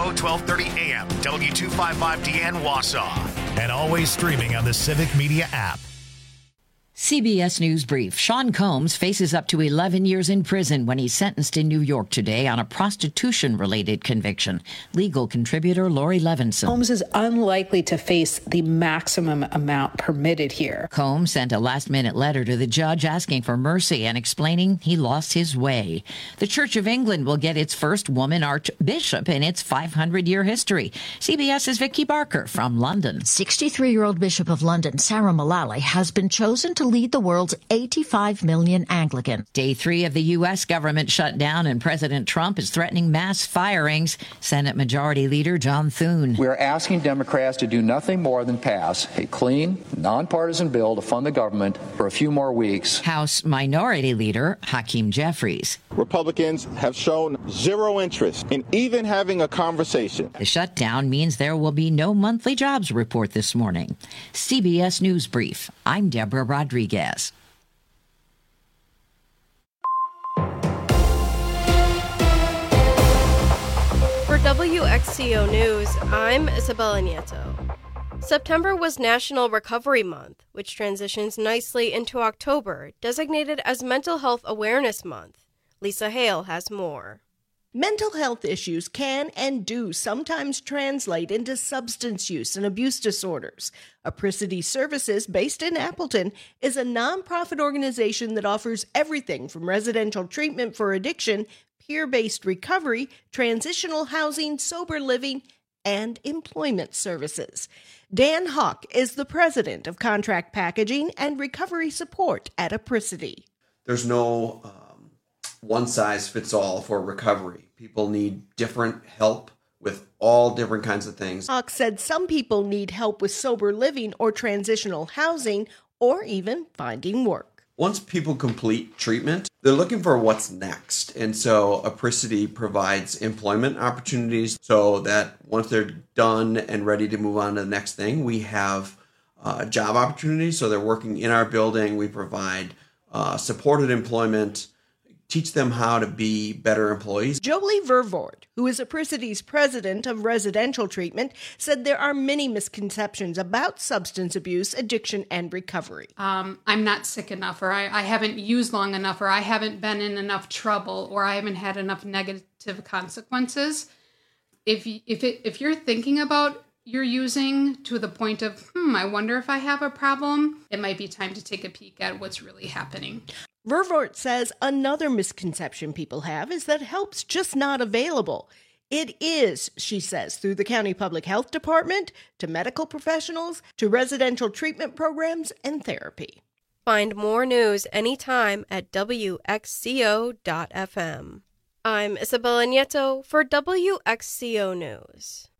1230 AM, W255DN Wausau. And always streaming on the Civic Media app. CBS News Brief. Sean Combs faces up to 11 years in prison when he's sentenced in New York today on a prostitution-related conviction. Legal contributor Lori Levinson. Combs is unlikely to face the maximum amount permitted here. Combs sent a last-minute letter to the judge asking for mercy and explaining he lost his way. The Church of England will get its first woman archbishop in its 500-year history. CBS's Vicky Barker from London. 63-year-old Bishop of London, Sarah Mullally, has been chosen to lead the world's 85 million Anglican. Day 3 of the U.S. government shutdown, and President Trump is threatening mass firings. Senate Majority Leader John Thune. We are asking Democrats to do nothing more than pass a clean, nonpartisan bill to fund the government for a few more weeks. House Minority Leader Hakeem Jeffries. Republicans have shown zero interest in even having a conversation. The shutdown means there will be no monthly jobs report this morning. CBS News Brief. I'm Deborah Rodriguez. For WXCO News, I'm Isabella Nieto. September was National Recovery Month, which transitions nicely into October, designated as Mental Health Awareness Month. Lisa Hale has more. Mental health issues can and do sometimes translate into substance use and abuse disorders. Apricity Services, based in Appleton, is a nonprofit organization that offers everything from residential treatment for addiction, peer-based recovery, transitional housing, sober living, and employment services. Dan Hawk is the president of contract packaging and recovery support at Apricity. There's no one size fits all for recovery. People need different help with all different kinds of things. Hawk said some people need help with sober living or transitional housing or even finding work. Once people complete treatment, they're looking for what's next. And so Apricity provides employment opportunities so that once they're done and ready to move on to the next thing, we have job opportunities. So they're working in our building. We provide supported employment, teach them how to be better employees. Jolie Vervoort, who is Apricity's president of residential treatment, said there are many misconceptions about substance abuse, addiction, and recovery. I'm not sick enough, or I haven't used long enough, or I haven't been in enough trouble, or I haven't had enough negative consequences. If you're thinking about you're using to the point of, I wonder if I have a problem, it might be time to take a peek at what's really happening. Vervoort says another misconception people have is that help's just not available. It is, she says, through the county public health department, to medical professionals, to residential treatment programs and therapy. Find more news anytime at WXCO.FM. I'm Isabella Nieto for WXCO News.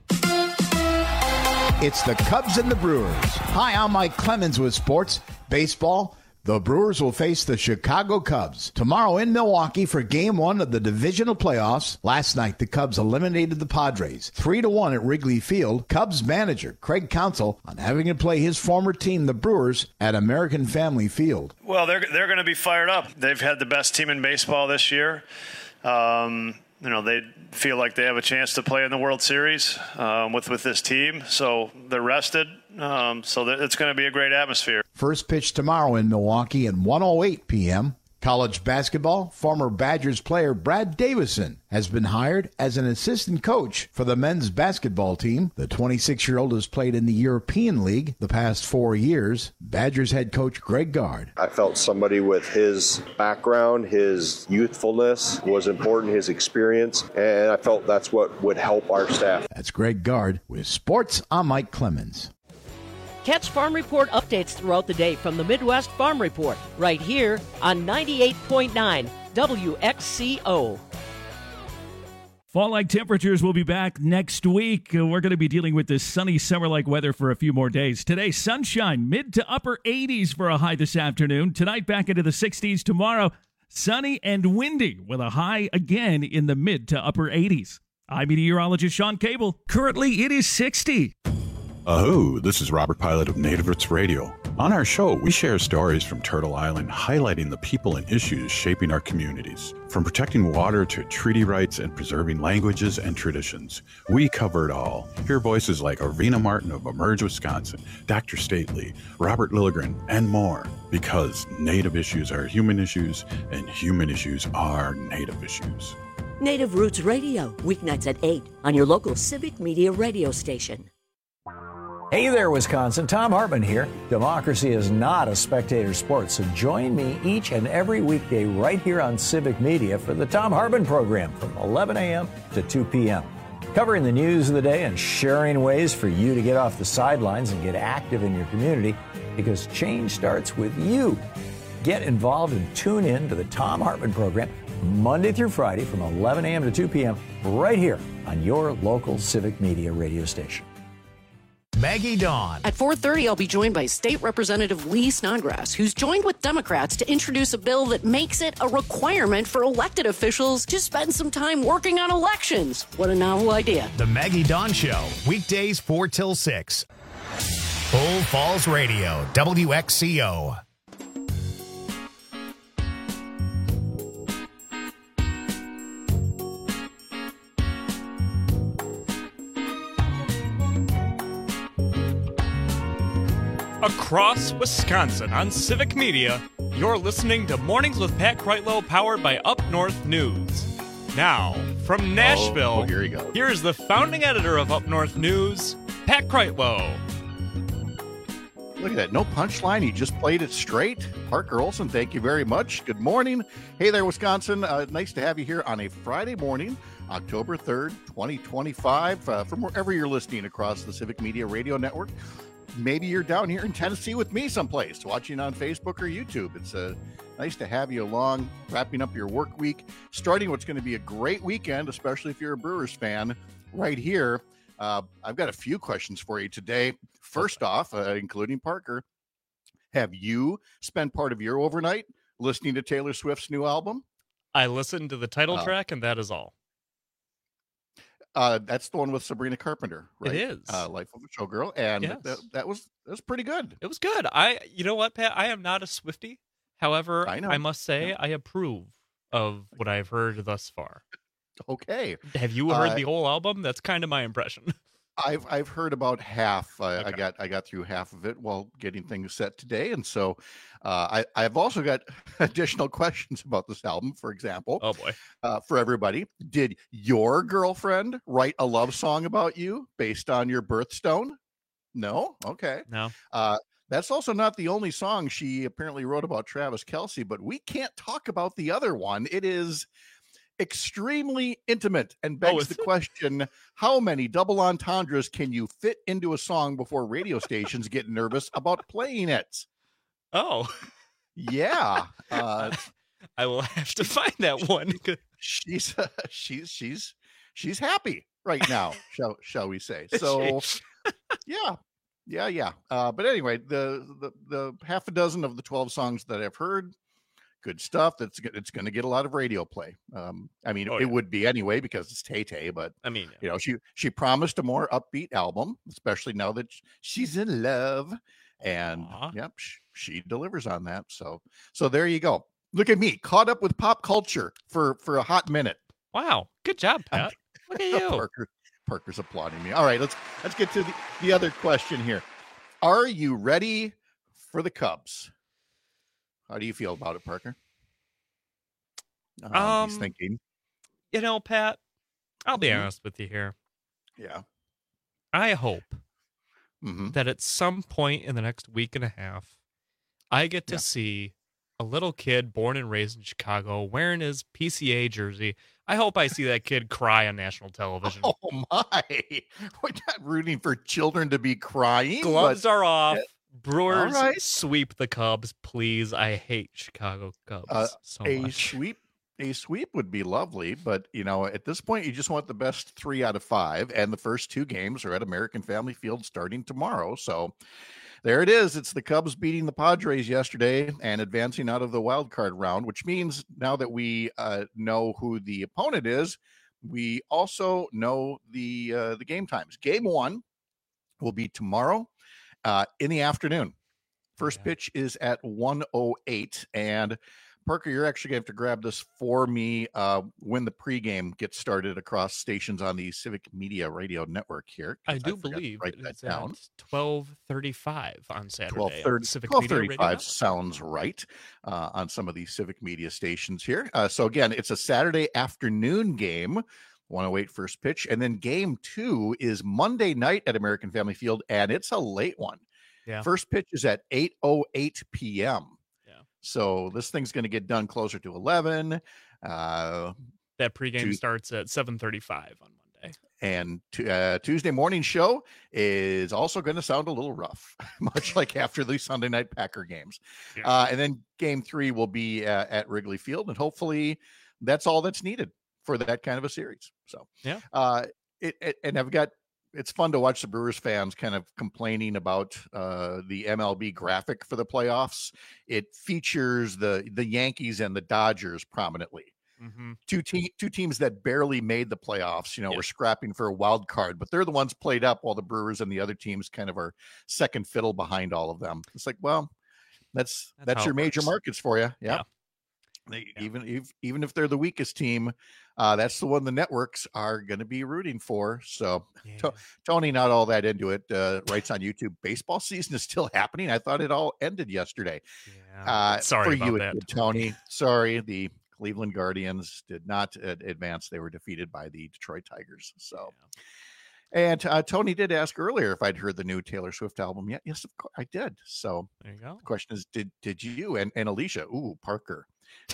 It's the Cubs and the Brewers. Hi, I'm Mike Clemens with sports. Baseball. The Brewers will face the Chicago Cubs tomorrow in Milwaukee for Game 1 of the divisional playoffs. Last night, the Cubs eliminated the Padres 3-1 at Wrigley Field. Cubs manager Craig Counsell on having to play his former team, the Brewers, at American Family Field. Well, they're going to be fired up. They've had the best team in baseball this year. They feel like they have a chance to play in the World Series with this team, so they're rested. So it's going to be a great atmosphere. First pitch tomorrow in Milwaukee at 1:08 p.m. College basketball, former Badgers player Brad Davison has been hired as an assistant coach for the men's basketball team. The 26-year-old has played in the European League the past 4 years. Badgers head coach Greg Gard. I felt somebody with his background, his youthfulness was important, his experience, and I felt that's what would help our staff. That's Greg Gard with Sports. I'm Mike Clemens. Catch Farm Report updates throughout the day from the Midwest Farm Report, right here on 98.9 WXCO. Fall-like temperatures will be back next week. We're going to be dealing with this sunny summer-like weather for a few more days. Today, sunshine, mid to upper 80s for a high this afternoon. Tonight, back into the 60s. Tomorrow, sunny and windy with a high again in the mid to upper 80s. I'm meteorologist Sean Cable. Currently, it is 60. This is Robert Pilot of Native Roots Radio. On our show, we share stories from Turtle Island highlighting the people and issues shaping our communities. From protecting water to treaty rights and preserving languages and traditions, we cover it all. Hear voices like Arvina Martin of Emerge Wisconsin, Dr. Stately, Robert Lilligren, and more. Because Native issues are human issues, and human issues are Native issues. Native Roots Radio, weeknights at 8 on your local Civic Media radio station. Hey there, Wisconsin. Tom Hartman here. Democracy is not a spectator sport, so join me each and every weekday right here on Civic Media for the Tom Hartman program from 11 a.m. to 2 p.m. Covering the news of the day and sharing ways for you to get off the sidelines and get active in your community, because change starts with you. Get involved and tune in to the Tom Hartman program Monday through Friday from 11 a.m. to 2 p.m. right here on your local Civic Media radio station. Maggie Dawn. At 4:30, I'll be joined by State Representative Lee Snodgrass, who's joined with Democrats to introduce a bill that makes it a requirement for elected officials to spend some time working on elections. What a novel idea. The Maggie Dawn Show, weekdays 4 till 6. Bull Falls Radio, WXCO. Across Wisconsin on Civic Media, you're listening to Mornings with Pat Kreitlow, powered by Up North News. Now, from Nashville, here he goes. Here's the founding editor of Up North News, Pat Kreitlow. Look at that. No punchline. He just played it straight. Parker Olson, thank you very much. Good morning. Hey there, Wisconsin. Nice to have you here on a Friday morning, October 3rd, 2025, from wherever you're listening across the Civic Media Radio Network. Maybe you're down here in Tennessee with me someplace, watching on Facebook or YouTube. It's nice to have you along, wrapping up your work week, starting what's going to be a great weekend, especially if you're a Brewers fan, right here. I've got a few questions for you today. First off, including Parker, have you spent part of your overnight listening to Taylor Swift's new album? I listened to the title track, and that is all. That's the one with Sabrina Carpenter, right? It is. Life of a Showgirl, and yes. that was pretty good. It was good. You know what, Pat? I am not a Swiftie. However, I must say I approve of what I've heard thus far. Okay. Have you heard the whole album? That's kind of my impression. I've heard about half. Okay. I got through half of it while getting things set today, and so I've also got additional questions about this album. For example, oh boy, for everybody, did your girlfriend write a love song about you based on your birthstone? No. Okay. No. That's also not the only song she apparently wrote about Travis Kelce, but we can't talk about the other one. It is extremely intimate and begs the question, how many double entendres can you fit into a song before radio stations get nervous about playing it? Oh, yeah. I will have to find that one. She's happy right now, shall we say. So yeah. But anyway, the half a dozen of the 12 songs that I've heard, good stuff. It's going to get a lot of radio play. It would be anyway because it's Tay-Tay, but you know, she promised a more upbeat album, especially now that she's in love, and yep, she delivers on that. So there you go. Look at me, caught up with pop culture for a hot minute. Wow, good job, Pat. Look at you. Parker's applauding me. All right, let's get to the other question here. Are you ready for the Cubs? How do you feel about it, Parker? He's thinking. You know, Pat, I'll be honest with you here. Yeah. I hope that at some point in the next week and a half, I get to see a little kid born and raised in Chicago wearing his PCA jersey. I hope I see that kid cry on national television. Oh, my. We're not rooting for children to be crying. Gloves are off. Brewers, sweep the Cubs, please. I hate Chicago Cubs so much. A sweep would be lovely, but you know, at this point, you just want the best 3 out of 5, and the first 2 games are at American Family Field starting tomorrow. So there it is. It's the Cubs beating the Padres yesterday and advancing out of the wild card round, which means now that we know who the opponent is, we also know the game times. Game 1 will be tomorrow in the afternoon. First pitch is at 1:08, and Parker, you're actually going to have to grab this for me when the pregame gets started across stations on the Civic Media Radio Network here. I do believe it's at 12:35 on Saturday. 12:35 sounds right on some of these Civic Media stations here. So again, it's a Saturday afternoon game, 1:08 first pitch, and then game 2 is Monday night at American Family Field, and it's a late one. Yeah. First pitch is at 8:08 p.m. So this thing's going to get done closer to 11. That pregame starts at 7:35 on Monday. And Tuesday morning show is also going to sound a little rough, much like after the Sunday night Packer games. Yeah. And then game 3 will be at Wrigley Field. And hopefully that's all that's needed for that kind of a series. So, yeah. It's fun to watch the Brewers fans kind of complaining about the MLB graphic for the playoffs. It features the Yankees and the Dodgers prominently. Mm-hmm. Two teams that barely made the playoffs, were scrapping for a wild card, but they're the ones played up while the Brewers and the other teams kind of are second fiddle behind all of them. It's like, well, that's your major markets for you. Yeah. Even if they're the weakest team, that's the one the networks are going to be rooting for. So Tony, not all that into it, writes on YouTube, baseball season is still happening. I thought it all ended yesterday. Sorry for about you, that, Tony. Sorry, the Cleveland Guardians did not advance. They were defeated by the Detroit Tigers. So. And Tony did ask earlier if I'd heard the new Taylor Swift album yet. Yes, of course I did. So there you go. The question is, did you and Alicia? Ooh, Parker.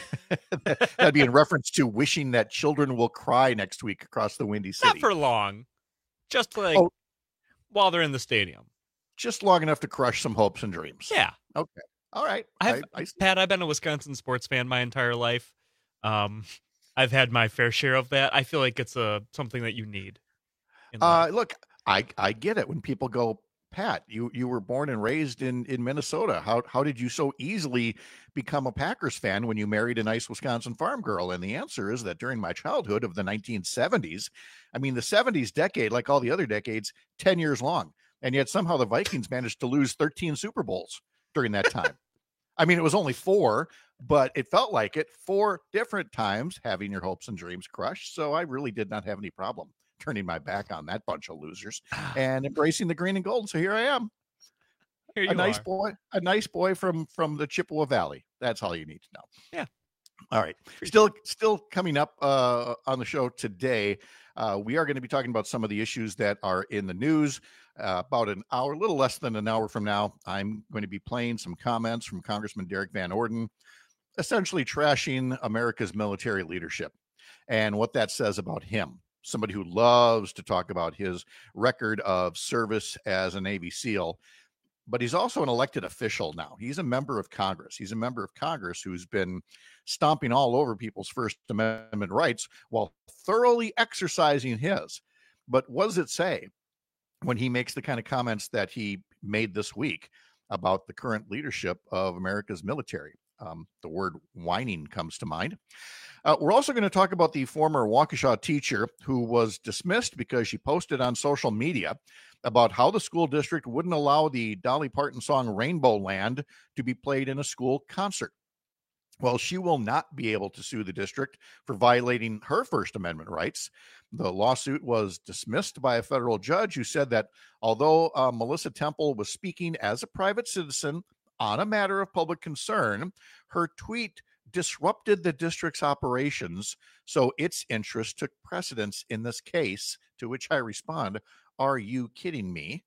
That'd be in reference to wishing that children will cry next week across the Windy City. Not for long. Just while they're in the stadium. Just long enough to crush some hopes and dreams. Yeah. Okay. All right. Pat, I've been a Wisconsin sports fan my entire life. I've had my fair share of that. I feel like it's something that you need. Look, I get it when people go, Pat, you were born and raised in Minnesota. How did you so easily become a Packers fan when you married a nice Wisconsin farm girl? And the answer is that during my childhood of the 1970s, I mean, the 70s decade, like all the other decades, 10 years long. And yet somehow the Vikings managed to lose 13 Super Bowls during that time. I mean, it was only 4, but it felt like it 4 different times having your hopes and dreams crushed. So I really did not have any problem turning my back on that bunch of losers and embracing the green and gold. So here I am, a nice boy from the Chippewa Valley. That's all you need to know. Yeah. All right. Still coming up on the show today. We are going to be talking about some of the issues that are in the news. About an hour, a little less than an hour from now, I'm going to be playing some comments from Congressman Derek Van Orden, essentially trashing America's military leadership and what that says about him. Somebody who loves to talk about his record of service as a Navy SEAL, but he's also an elected official now. He's a member of Congress. He's a member of Congress who's been stomping all over people's First Amendment rights while thoroughly exercising his. But what does it say when he makes the kind of comments that he made this week about the current leadership of America's military? The word whining comes to mind. We're also going to talk about the former Waukesha teacher who was dismissed because she posted on social media about how the school district wouldn't allow the Dolly Parton song Rainbow Land to be played in a school concert. Well, she will not be able to sue the district for violating her First Amendment rights. The lawsuit was dismissed by a federal judge who said that although Melissa Temple was speaking as a private citizen on a matter of public concern, her tweet disrupted the district's operations, so its interest took precedence in this case, to which I respond, are you kidding me?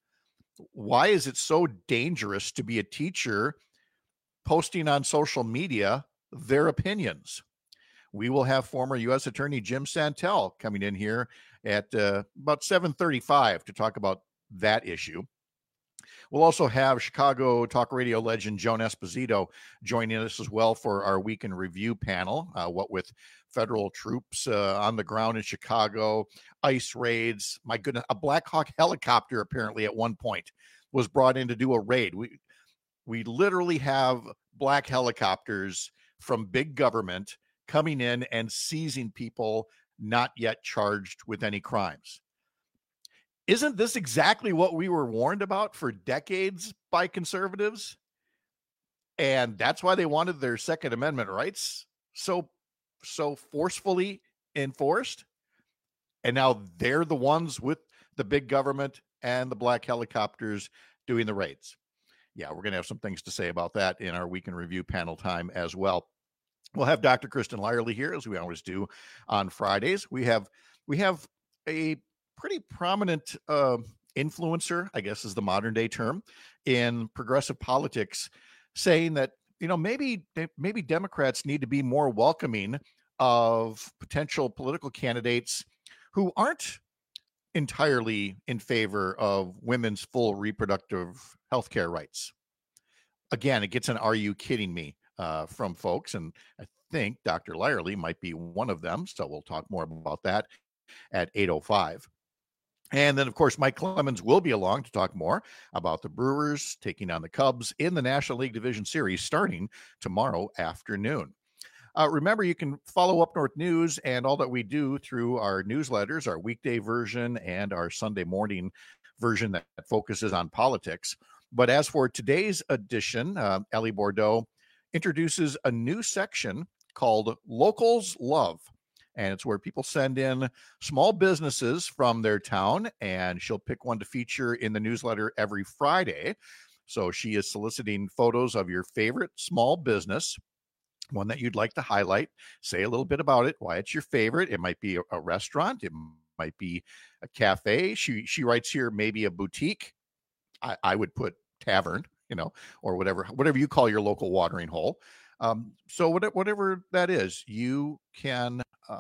Why is it so dangerous to be a teacher posting on social media their opinions? We will have former U.S. Attorney Jim Santel coming in here at about 7:35 to talk about that issue. We'll also have Chicago talk radio legend Joan Esposito joining us as well for our Week in Review panel. What with federal troops on the ground in Chicago, ICE raids. My goodness, a Black Hawk helicopter apparently at one point was brought in to do a raid. We literally have black helicopters from big government coming in and seizing people not yet charged with any crimes. Isn't this exactly what we were warned about for decades by conservatives? And that's why they wanted their Second Amendment rights so forcefully enforced. And now they're the ones with the big government and the black helicopters doing the raids. Yeah, we're going to have some things to say about that in our Week in Review panel time as well. We'll have Dr. Kristen Lyerly here, as we always do on Fridays. We have a pretty prominent influencer, I guess is the modern day term, in progressive politics, saying that, maybe Democrats need to be more welcoming of potential political candidates who aren't entirely in favor of women's full reproductive health care rights. Again, it gets an "Are you kidding me?" From folks, and I think Dr. Lyerly might be one of them. So we'll talk more about that at 8:05. And then, of course, Mike Clemens will be along to talk more about the Brewers taking on the Cubs in the National League Division Series starting tomorrow afternoon. Remember, you can follow Up North News and all that we do through our newsletters, our weekday version and our Sunday morning version that focuses on politics. But as for today's edition, Ellie Bordeaux introduces a new section called Locals Love. And it's where people send in small businesses from their town, and she'll pick one to feature in the newsletter every Friday. So she is soliciting photos of your favorite small business, one that you'd like to highlight, say a little bit about it, why it's your favorite. It might be a restaurant. It might be a cafe. She writes here, maybe a boutique. I would put tavern, or whatever you call your local watering hole. So whatever that is, you can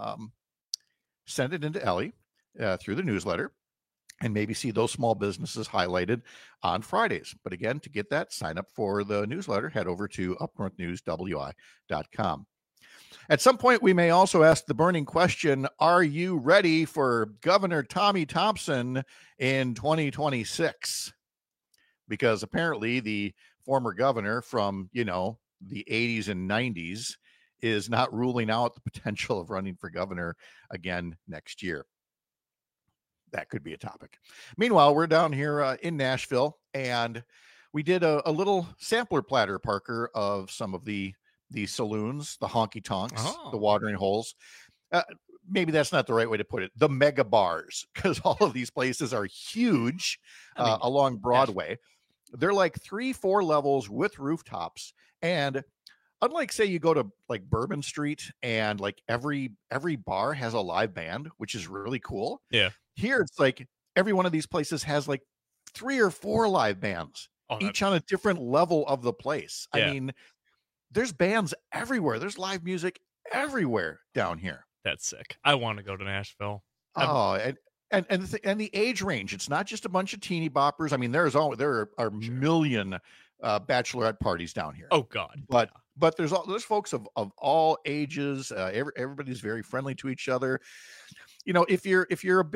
send it into Ellie through the newsletter and maybe see those small businesses highlighted on Fridays. But again, to get that, sign up for the newsletter, head over to upnorthnewswi.com. At some point, we may also ask the burning question, are you ready for Governor Tommy Thompson in 2026? Because apparently the former governor from, the 80s and 90s is not ruling out the potential of running for governor again next year. That could be a topic. Meanwhile, we're down here in Nashville, and we did a little sampler platter, Parker, of some of the saloons, the honky tonks, the watering holes. Maybe that's not the right way to put it. The mega bars, because all of these places are huge along Broadway. They're like 3-4 levels with rooftops. And unlike, say, you go to like Bourbon Street and like every bar has a live band, which is really cool. Yeah. Here, it's like every one of these places has like 3 or 4 live bands, each on a different level of the place. Yeah. I mean, there's bands everywhere. There's live music everywhere down here. That's sick. I want to go to Nashville. And the age range. It's not just a bunch of teeny boppers. I mean, there are million bachelorette parties down here. Oh God. But there's folks of all ages. Everybody's very friendly to each other. If you're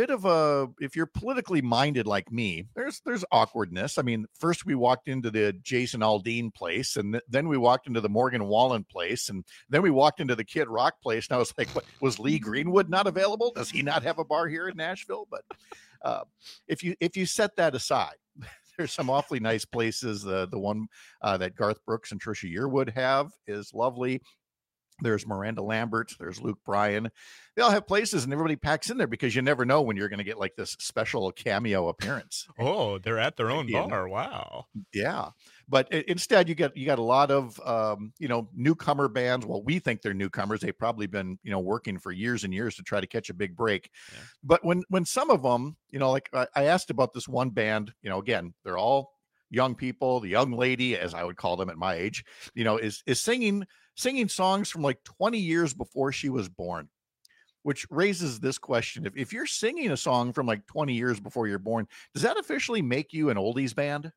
politically minded like me, there's awkwardness. I mean, first we walked into the Jason Aldean place, and then we walked into the Morgan Wallen place, and then we walked into the Kid Rock place. And I was like, what, was Lee Greenwood not available? Does he not have a bar here in Nashville? But if you set that aside, there's some awfully nice places. The one that Garth Brooks and Trisha Yearwood have is lovely. There's Miranda Lambert. There's Luke Bryan. They all have places, and everybody packs in there because you never know when you're going to get like this special cameo appearance. Oh, they're at their own bar. Wow. Yeah. But instead, you got a lot of newcomer bands. Well, we think they're newcomers. They've probably been working for years and years to try to catch a big break. Yeah. But when some of them, like I asked about this one band, again, they're all young people. The young lady, as I would call them at my age, is singing songs from like 20 years before she was born, which raises this question. If you're singing a song from like 20 years before you're born, does that officially make you an oldies band?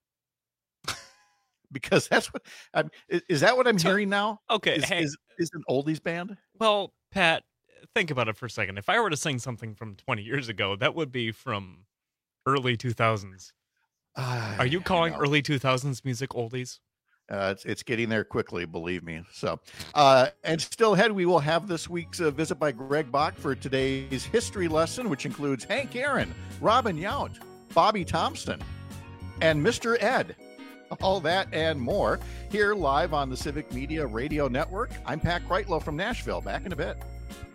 Because that's what is that what I'm hearing now? Okay. Is an oldies band? Well, Pat, think about it for a second. If I were to sing something from 20 years ago, that would be from early 2000s. Are you calling early 2000s music oldies? It's getting there quickly, believe me. So, and still ahead, we will have this week's visit by Greg Bach for today's history lesson, which includes Hank Aaron, Robin Yount, Bobby Thompson, and Mr. Ed. All that and more here live on the Civic Media Radio Network. I'm Pat Kreitlow from Nashville. Back in a bit.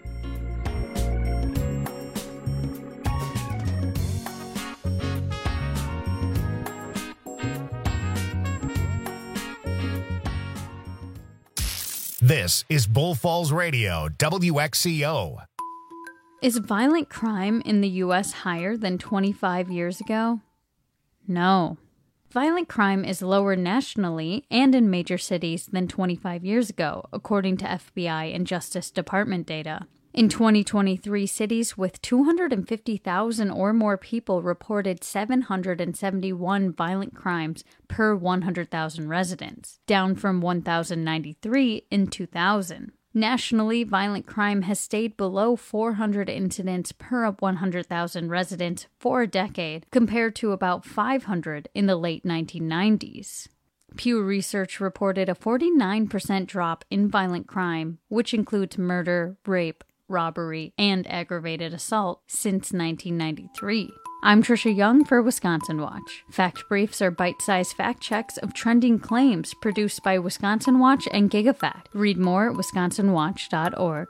This is Bull Falls Radio, WXCO. Is violent crime in the U.S. higher than 25 years ago? No. Violent crime is lower nationally and in major cities than 25 years ago, according to FBI and Justice Department data. In 2023, cities with 250,000 or more people reported 771 violent crimes per 100,000 residents, down from 1,093 in 2000. Nationally, violent crime has stayed below 400 incidents per 100,000 residents for a decade, compared to about 500 in the late 1990s. Pew Research reported a 49% drop in violent crime, which includes murder, rape, robbery, and aggravated assault since 1993. I'm Trisha Young for Wisconsin Watch. Fact Briefs are bite-sized fact checks of trending claims produced by Wisconsin Watch and GigaFact. Read more at wisconsinwatch.org.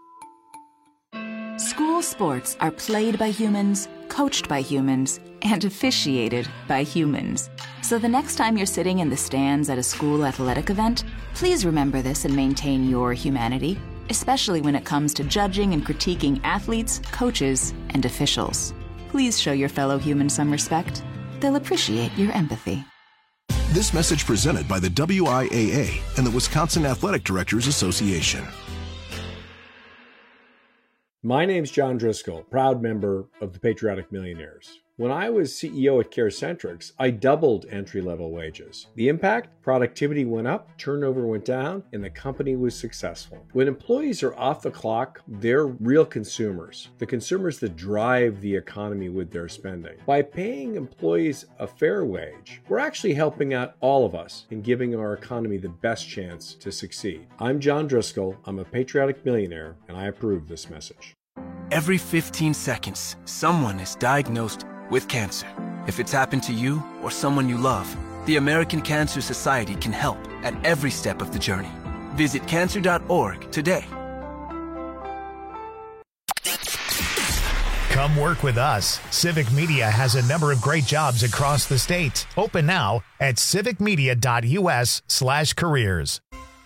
School sports are played by humans, coached by humans, and officiated by humans. So the next time you're sitting in the stands at a school athletic event, please remember this and maintain your humanity, especially when it comes to judging and critiquing athletes, coaches, and officials. Please show your fellow humans some respect. They'll appreciate your empathy. This message presented by the WIAA and the Wisconsin Athletic Directors Association. My name's John Driscoll, proud member of the Patriotic Millionaires. When I was CEO at CareCentrix, I doubled entry-level wages. The impact? Productivity went up, turnover went down, and the company was successful. When employees are off the clock, they're real consumers, the consumers that drive the economy with their spending. By paying employees a fair wage, we're actually helping out all of us in giving our economy the best chance to succeed. I'm John Driscoll, I'm a Patriotic Millionaire, and I approve this message. Every 15 seconds, someone is diagnosed with cancer. If it's happened to you or someone you love, the American Cancer Society can help at every step of the journey. Visit cancer.org today. Come work with us. Civic Media has a number of great jobs across the state. Open now at civicmedia.us/careers.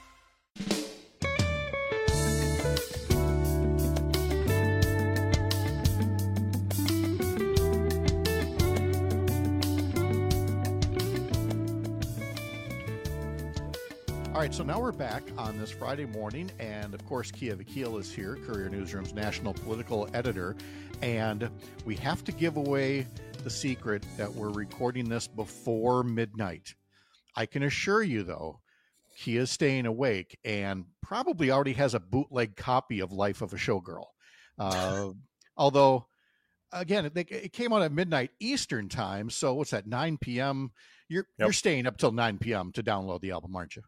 All right, so now we're back on this Friday morning, and of course, Kia Vakil is here, Courier Newsroom's national political editor, and we have to give away the secret that we're recording this before midnight. I can assure you, though, Kia's staying awake and probably already has a bootleg copy of Life of a Showgirl. Although, again, it came out at midnight Eastern time, so what's that, 9 p.m.? You're staying up till 9 p.m. to download the album, aren't you?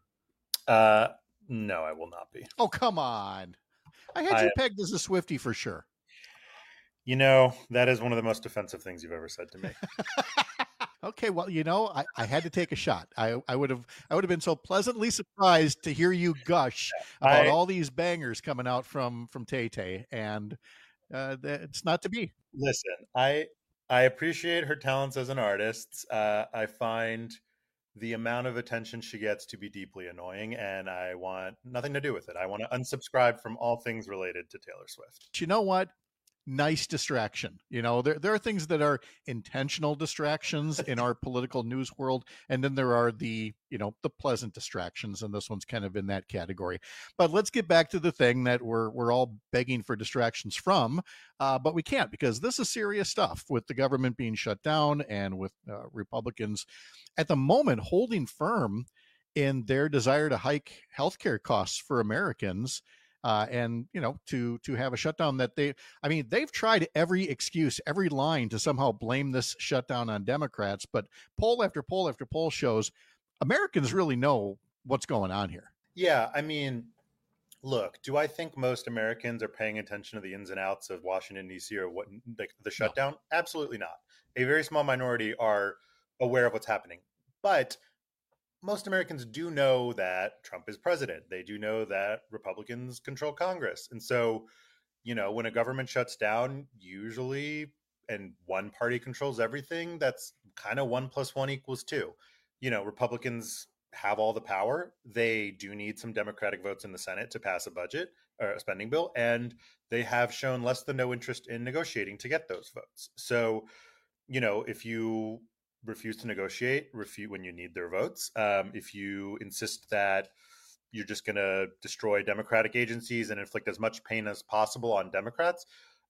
No, I will not be. Oh, come on. I had you pegged as a Swiftie for sure. You know, that is one of the most offensive things you've ever said to me. Okay, well, you know, I had to take a shot. I would have been so pleasantly surprised to hear you gush about all these bangers coming out from Tay-Tay, and it's not to be. Listen, I appreciate her talents as an artist. I find the amount of attention she gets to be deeply annoying, and I want nothing to do with it. I want to unsubscribe from all things related to Taylor Swift. You know what? Nice distraction. You know, there are things that are intentional distractions in our political news world, and then there are the pleasant distractions, and this one's kind of in that category. But let's get back to the thing that we're all begging for distractions from, but we can't, because this is serious stuff with the government being shut down and with Republicans at the moment holding firm in their desire to hike healthcare costs for Americans. And to have a shutdown that they've tried every excuse, every line to somehow blame this shutdown on Democrats, but poll after poll after poll shows Americans really know what's going on here. Yeah, I mean, look, do I think most Americans are paying attention to the ins and outs of Washington, D.C. or what the shutdown? No. Absolutely not. A very small minority are aware of what's happening. But most Americans do know that Trump is president. They do know that Republicans control Congress. And so, when a government shuts down, usually, and one party controls everything, that's kind of 1 + 1 = 2. Republicans have all the power. They do need some Democratic votes in the Senate to pass a budget or a spending bill, and they have shown less than no interest in negotiating to get those votes. So, if you refuse to negotiate, when you need their votes, if you insist that you're just going to destroy Democratic agencies and inflict as much pain as possible on Democrats,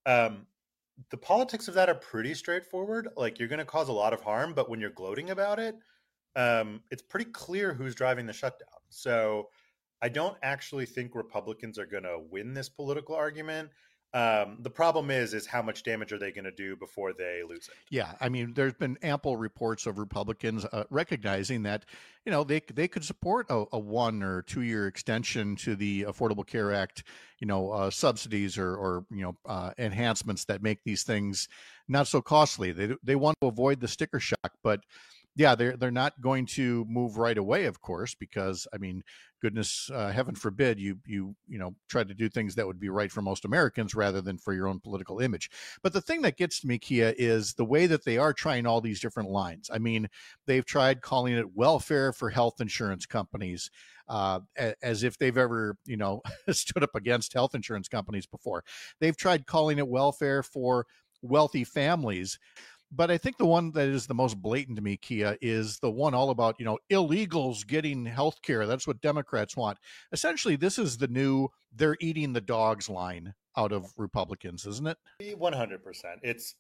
the politics of that are pretty straightforward. Like, you're going to cause a lot of harm, but when you're gloating about it, it's pretty clear who's driving the shutdown. So I don't actually think Republicans are going to win this political argument. The problem is how much damage are they going to do before they lose it? Yeah, I mean, there's been ample reports of Republicans recognizing that, they could support a 1 or 2 year extension to the Affordable Care Act, subsidies or enhancements that make these things not so costly. They want to avoid the sticker shock, but yeah, they're not going to move right away, of course, because goodness, heaven forbid you try to do things that would be right for most Americans rather than for your own political image. But the thing that gets to me, Kia, is the way that they are trying all these different lines. They've tried calling it welfare for health insurance companies, as if they've ever, stood up against health insurance companies before. They've tried calling it welfare for wealthy families. But I think the one that is the most blatant to me, Kia, is the one all about, illegals getting health care. That's what Democrats want. Essentially, this is the new they're eating the dogs line out of Republicans, isn't it? 100%. It's,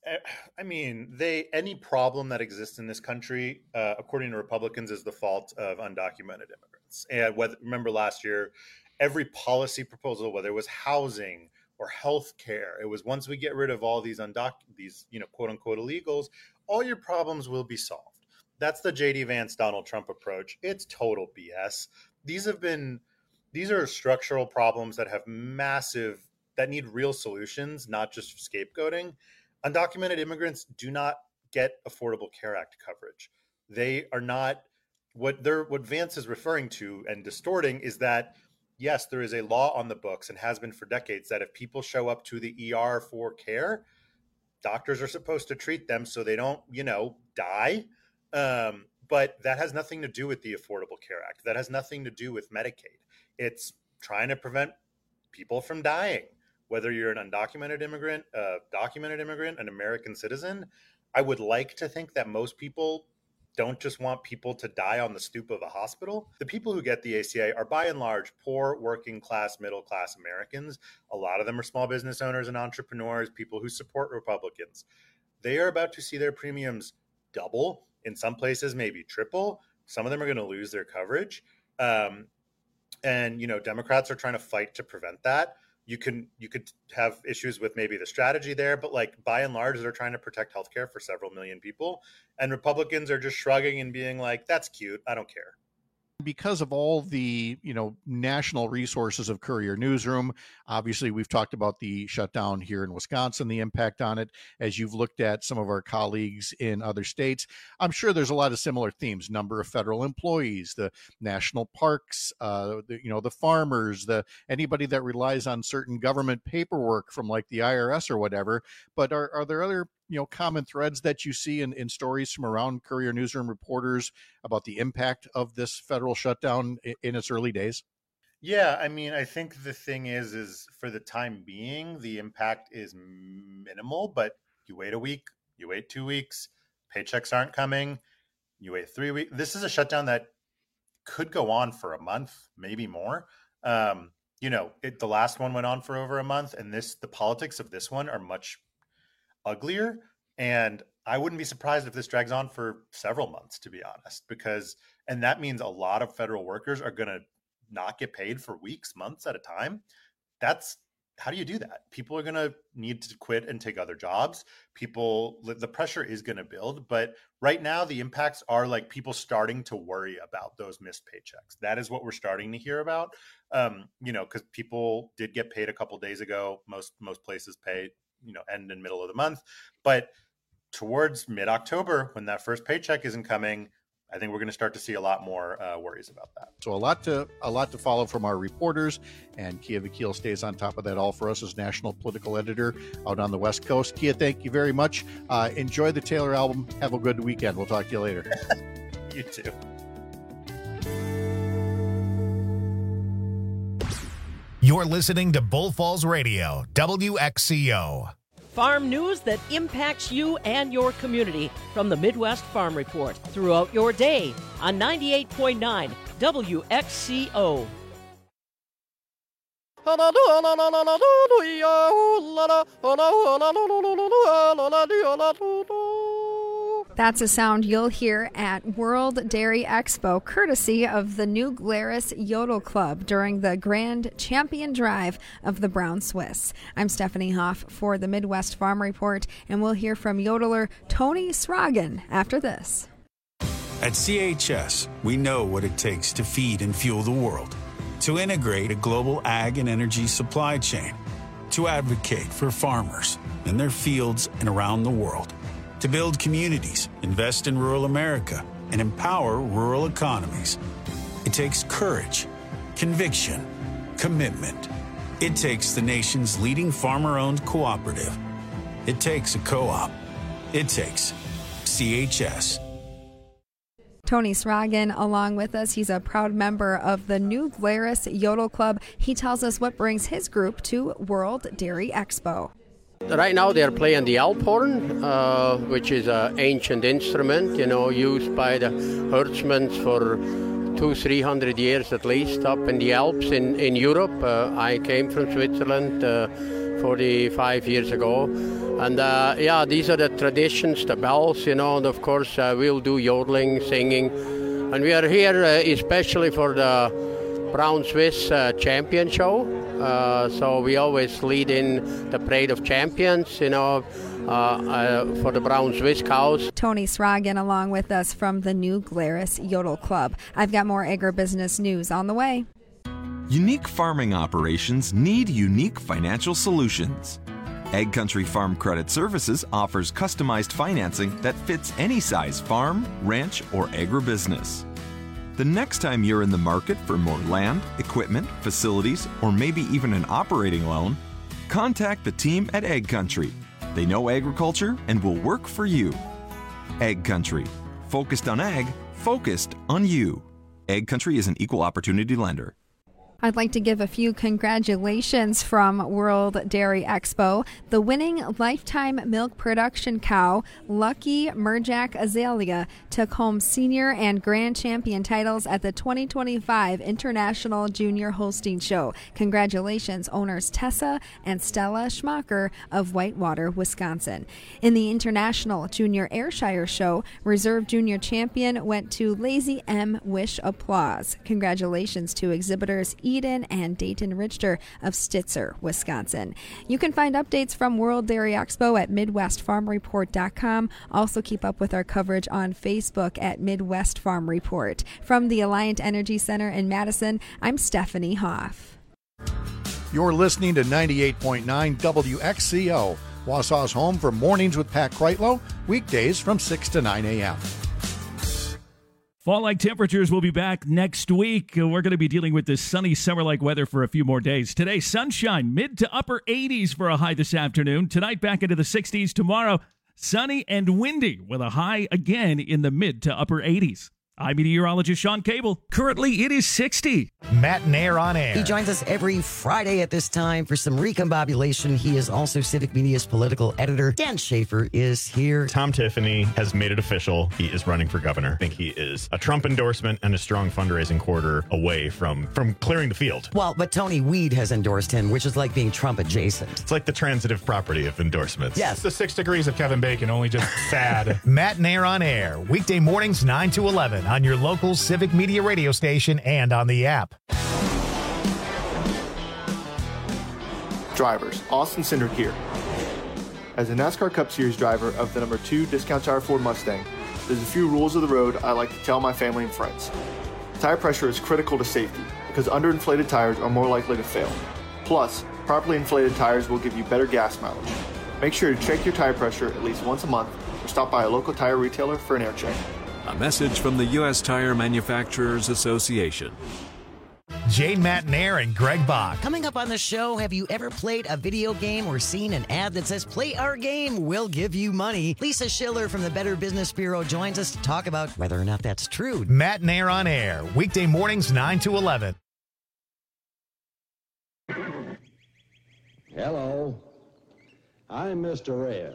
any problem that exists in this country, according to Republicans, is the fault of undocumented immigrants. And remember last year, every policy proposal, whether it was housing or health care, it was, once we get rid of all these quote unquote illegals, all your problems will be solved. That's the JD Vance, Donald Trump approach. It's total BS. These are structural problems that need real solutions, not just scapegoating. Undocumented immigrants do not get Affordable Care Act coverage. They are not what Vance is referring to and distorting is that, yes, there is a law on the books and has been for decades that if people show up to the ER for care, doctors are supposed to treat them so they don't, die. But that has nothing to do with the Affordable Care Act. That has nothing to do with Medicaid. It's trying to prevent people from dying, whether you're an undocumented immigrant, a documented immigrant, an American citizen. I would like to think that most people don't just want people to die on the stoop of a hospital. The people who get the ACA are by and large poor, working class, middle class Americans. A lot of them are small business owners and entrepreneurs, people who support Republicans. They are about to see their premiums double, in some places maybe triple. Some of them are going to lose their coverage. And Democrats are trying to fight to prevent that. You could have issues with maybe the strategy there, but by and large, they're trying to protect healthcare for several million people. And Republicans are just shrugging and being like, that's cute, I don't care. Because of all the, national resources of Courier Newsroom, obviously we've talked about the shutdown here in Wisconsin, the impact on it. As you've looked at some of our colleagues in other states, I'm sure there's a lot of similar themes: number of federal employees, the national parks, the farmers, anybody that relies on certain government paperwork from like the IRS or whatever. But are there other common threads that you see in stories from around Courier Newsroom reporters about the impact of this federal shutdown in its early days? Yeah, I think the thing is for the time being, the impact is minimal, but you wait a week, you wait 2 weeks, paychecks aren't coming, you wait 3 weeks. This is a shutdown that could go on for a month, maybe more. The last one went on for over a month, and the politics of this one are much uglier. And I wouldn't be surprised if this drags on for several months, to be honest, and that means a lot of federal workers are going to not get paid for weeks, months at a time. How do you do that? People are going to need to quit and take other jobs. The pressure is going to build, but right now the impacts are like people starting to worry about those missed paychecks. That is what we're starting to hear about. Because people did get paid a couple of days ago. Most places pay end in middle of the month, but towards mid-October, when that first paycheck isn't coming, I think we're going to start to see a lot more worries about that. So a lot to follow from our reporters, and Kia Vakil stays on top of that all for us as national political editor out on the West Coast. Kia, thank you very much. Enjoy the Taylor album. Have a good weekend. We'll talk to you later. You too. You're listening to Bull Falls Radio, WXCO. Farm news that impacts you and your community from the Midwest Farm Report throughout your day on 98.9 WXCO. That's a sound you'll hear at World Dairy Expo, courtesy of the New Glarus Yodel Club during the Grand Champion Drive of the Brown Swiss. I'm Stephanie Hoff for the Midwest Farm Report, and we'll hear from yodeler Tony Sragen after this. At CHS, we know what it takes to feed and fuel the world, to integrate a global ag and energy supply chain, to advocate for farmers in their fields and around the world, to build communities, invest in rural America, and empower rural economies. It takes courage, conviction, commitment. It takes the nation's leading farmer-owned cooperative. It takes a co-op. It takes CHS. Tony Sragen along with us. He's a proud member of the New Glarus Yodel Club. He tells us what brings his group to World Dairy Expo. Right now they're playing the Alphorn, which is an ancient instrument, used by the herdsmen for 200-300 years at least up in the Alps in Europe. I came from Switzerland 45 years ago. And these are the traditions, the bells, and of course we'll do yodeling, singing. And we are here especially for the Brown Swiss Champion Show. So we always lead in the Parade of Champions, for the Brown Swiss cows. Tony Sragen along with us from the New Glarus Yodel Club. I've got more agribusiness news on the way. Unique farming operations need unique financial solutions. Ag Country Farm Credit Services offers customized financing that fits any size farm, ranch, or agribusiness. The next time you're in the market for more land, equipment, facilities, or maybe even an operating loan, contact the team at Ag Country. They know agriculture and will work for you. Ag Country. Focused on ag, focused on you. Ag Country is an equal opportunity lender. I'd like to give a few congratulations from World Dairy Expo. The winning lifetime milk production cow, Lucky Merjack Azalea, took home senior and grand champion titles at the 2025 International Junior Holstein Show. Congratulations, owners Tessa and Stella Schmacher of Whitewater, Wisconsin. In the International Junior Ayrshire Show, reserve junior champion went to Lazy M Wish Applause. Congratulations to exhibitors Eden and Dayton Richter of Stitzer, Wisconsin. You can find updates from World Dairy Expo at MidwestFarmReport.com. Also keep up with our coverage on Facebook at Midwest Farm Report. From the Alliant Energy Center in Madison, I'm Stephanie Hoff. You're listening to 98.9 WXCO, Wausau's home for Mornings with Pat Kreitlow, weekdays from 6 to 9 a.m. Fall-like temperatures will be back next week. We're going to be dealing with this sunny summer-like weather for a few more days. Today, sunshine, mid to upper 80s for a high this afternoon. Tonight, back into the 60s. Tomorrow, sunny and windy with a high again in the mid to upper 80s. I'm meteorologist Sean Cable. Currently, it is 60. Matt Nair on air. He joins us every Friday at this time for some recombobulation. He is also Civic Media's political editor. Dan Schaefer is here. Tom Tiffany has made it official. He is running for governor. I think he is a Trump endorsement and a strong fundraising quarter away from clearing the field. Well, but Tony Weed has endorsed him, which is like being Trump adjacent. It's like the transitive property of endorsements. Yes. The 6 degrees of Kevin Bacon, only just sad. Matt Nair on air, weekday mornings 9 to 11 on your local Civic Media radio station and on the app. Drivers, Austin Cindric here. As a NASCAR Cup Series driver of the number 2 Discount Tire Ford Mustang, there's a few rules of the road I like to tell my family and friends. Tire pressure is critical to safety because underinflated tires are more likely to fail. Plus, properly inflated tires will give you better gas mileage. Make sure to check your tire pressure at least once a month or stop by a local tire retailer for an air check. A message from the U.S. Tire Manufacturers Association. Jane Matnair and Greg Bach. Coming up on the show, have you ever played a video game or seen an ad that says, "Play our game, we'll give you money"? Lisa Schiller from the Better Business Bureau joins us to talk about whether or not that's true. Matnair on Air, weekday mornings 9 to 11. Hello, I'm Mr. Red.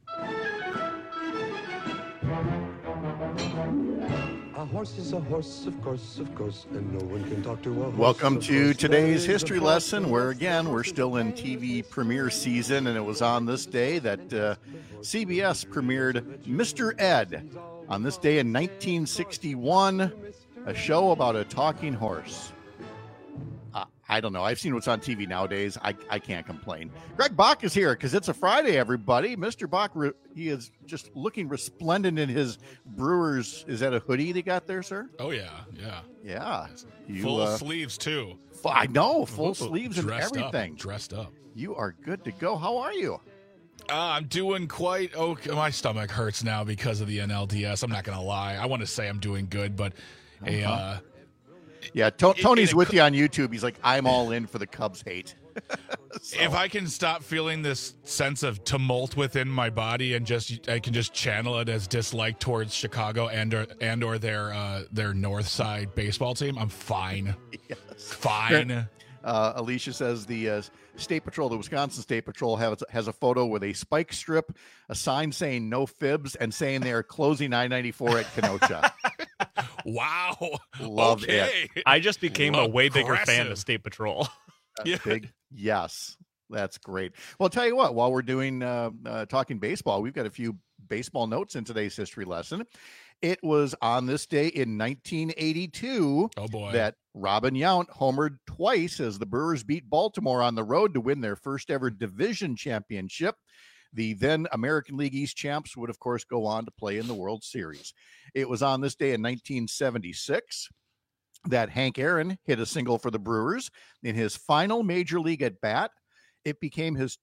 A horse is a horse, of course, and no one can talk to a horse. Welcome to today's history lesson, where again we're still in TV premiere season, and it was on this day that CBS premiered Mr. Ed. On this day in 1961, a show about a talking horse. I don't know. I've seen what's on TV nowadays. I can't complain. Greg Bach is here because it's a Friday, everybody. Mr. Bach, he is just looking resplendent in his Brewers. Is that a hoodie they got there, sir? Oh, yeah. Yeah. Full sleeves, too. I know. Full sleeves and everything. Dressed up. You are good to go. How are you? I'm doing quite okay. My stomach hurts now because of the NLDS. I'm not going to lie. I want to say I'm doing good, but yeah, Tony's with you on YouTube. He's like, I'm all in for the Cubs hate. So. If I can stop feeling this sense of tumult within my body and I can just channel it as dislike towards Chicago and or their North Side baseball team, I'm fine. Yes. Fine. Alicia says the State Patrol, the Wisconsin State Patrol, has a photo with a spike strip, a sign saying no fibs, and saying they are closing I-94 at Kenosha. Wow. Love it. I just became a way bigger fan of State Patrol. Big. Yes. That's great. Well, I'll tell you what, while we're doing talking baseball, we've got a few baseball notes in today's history lesson. It was on this day in 1982 that Robin Yount homered twice as the Brewers beat Baltimore on the road to win their first ever division championship. The then American League East champs would, of course, go on to play in the World Series. It was on this day in 1976 that Hank Aaron hit a single for the Brewers in his final major league at bat. It became his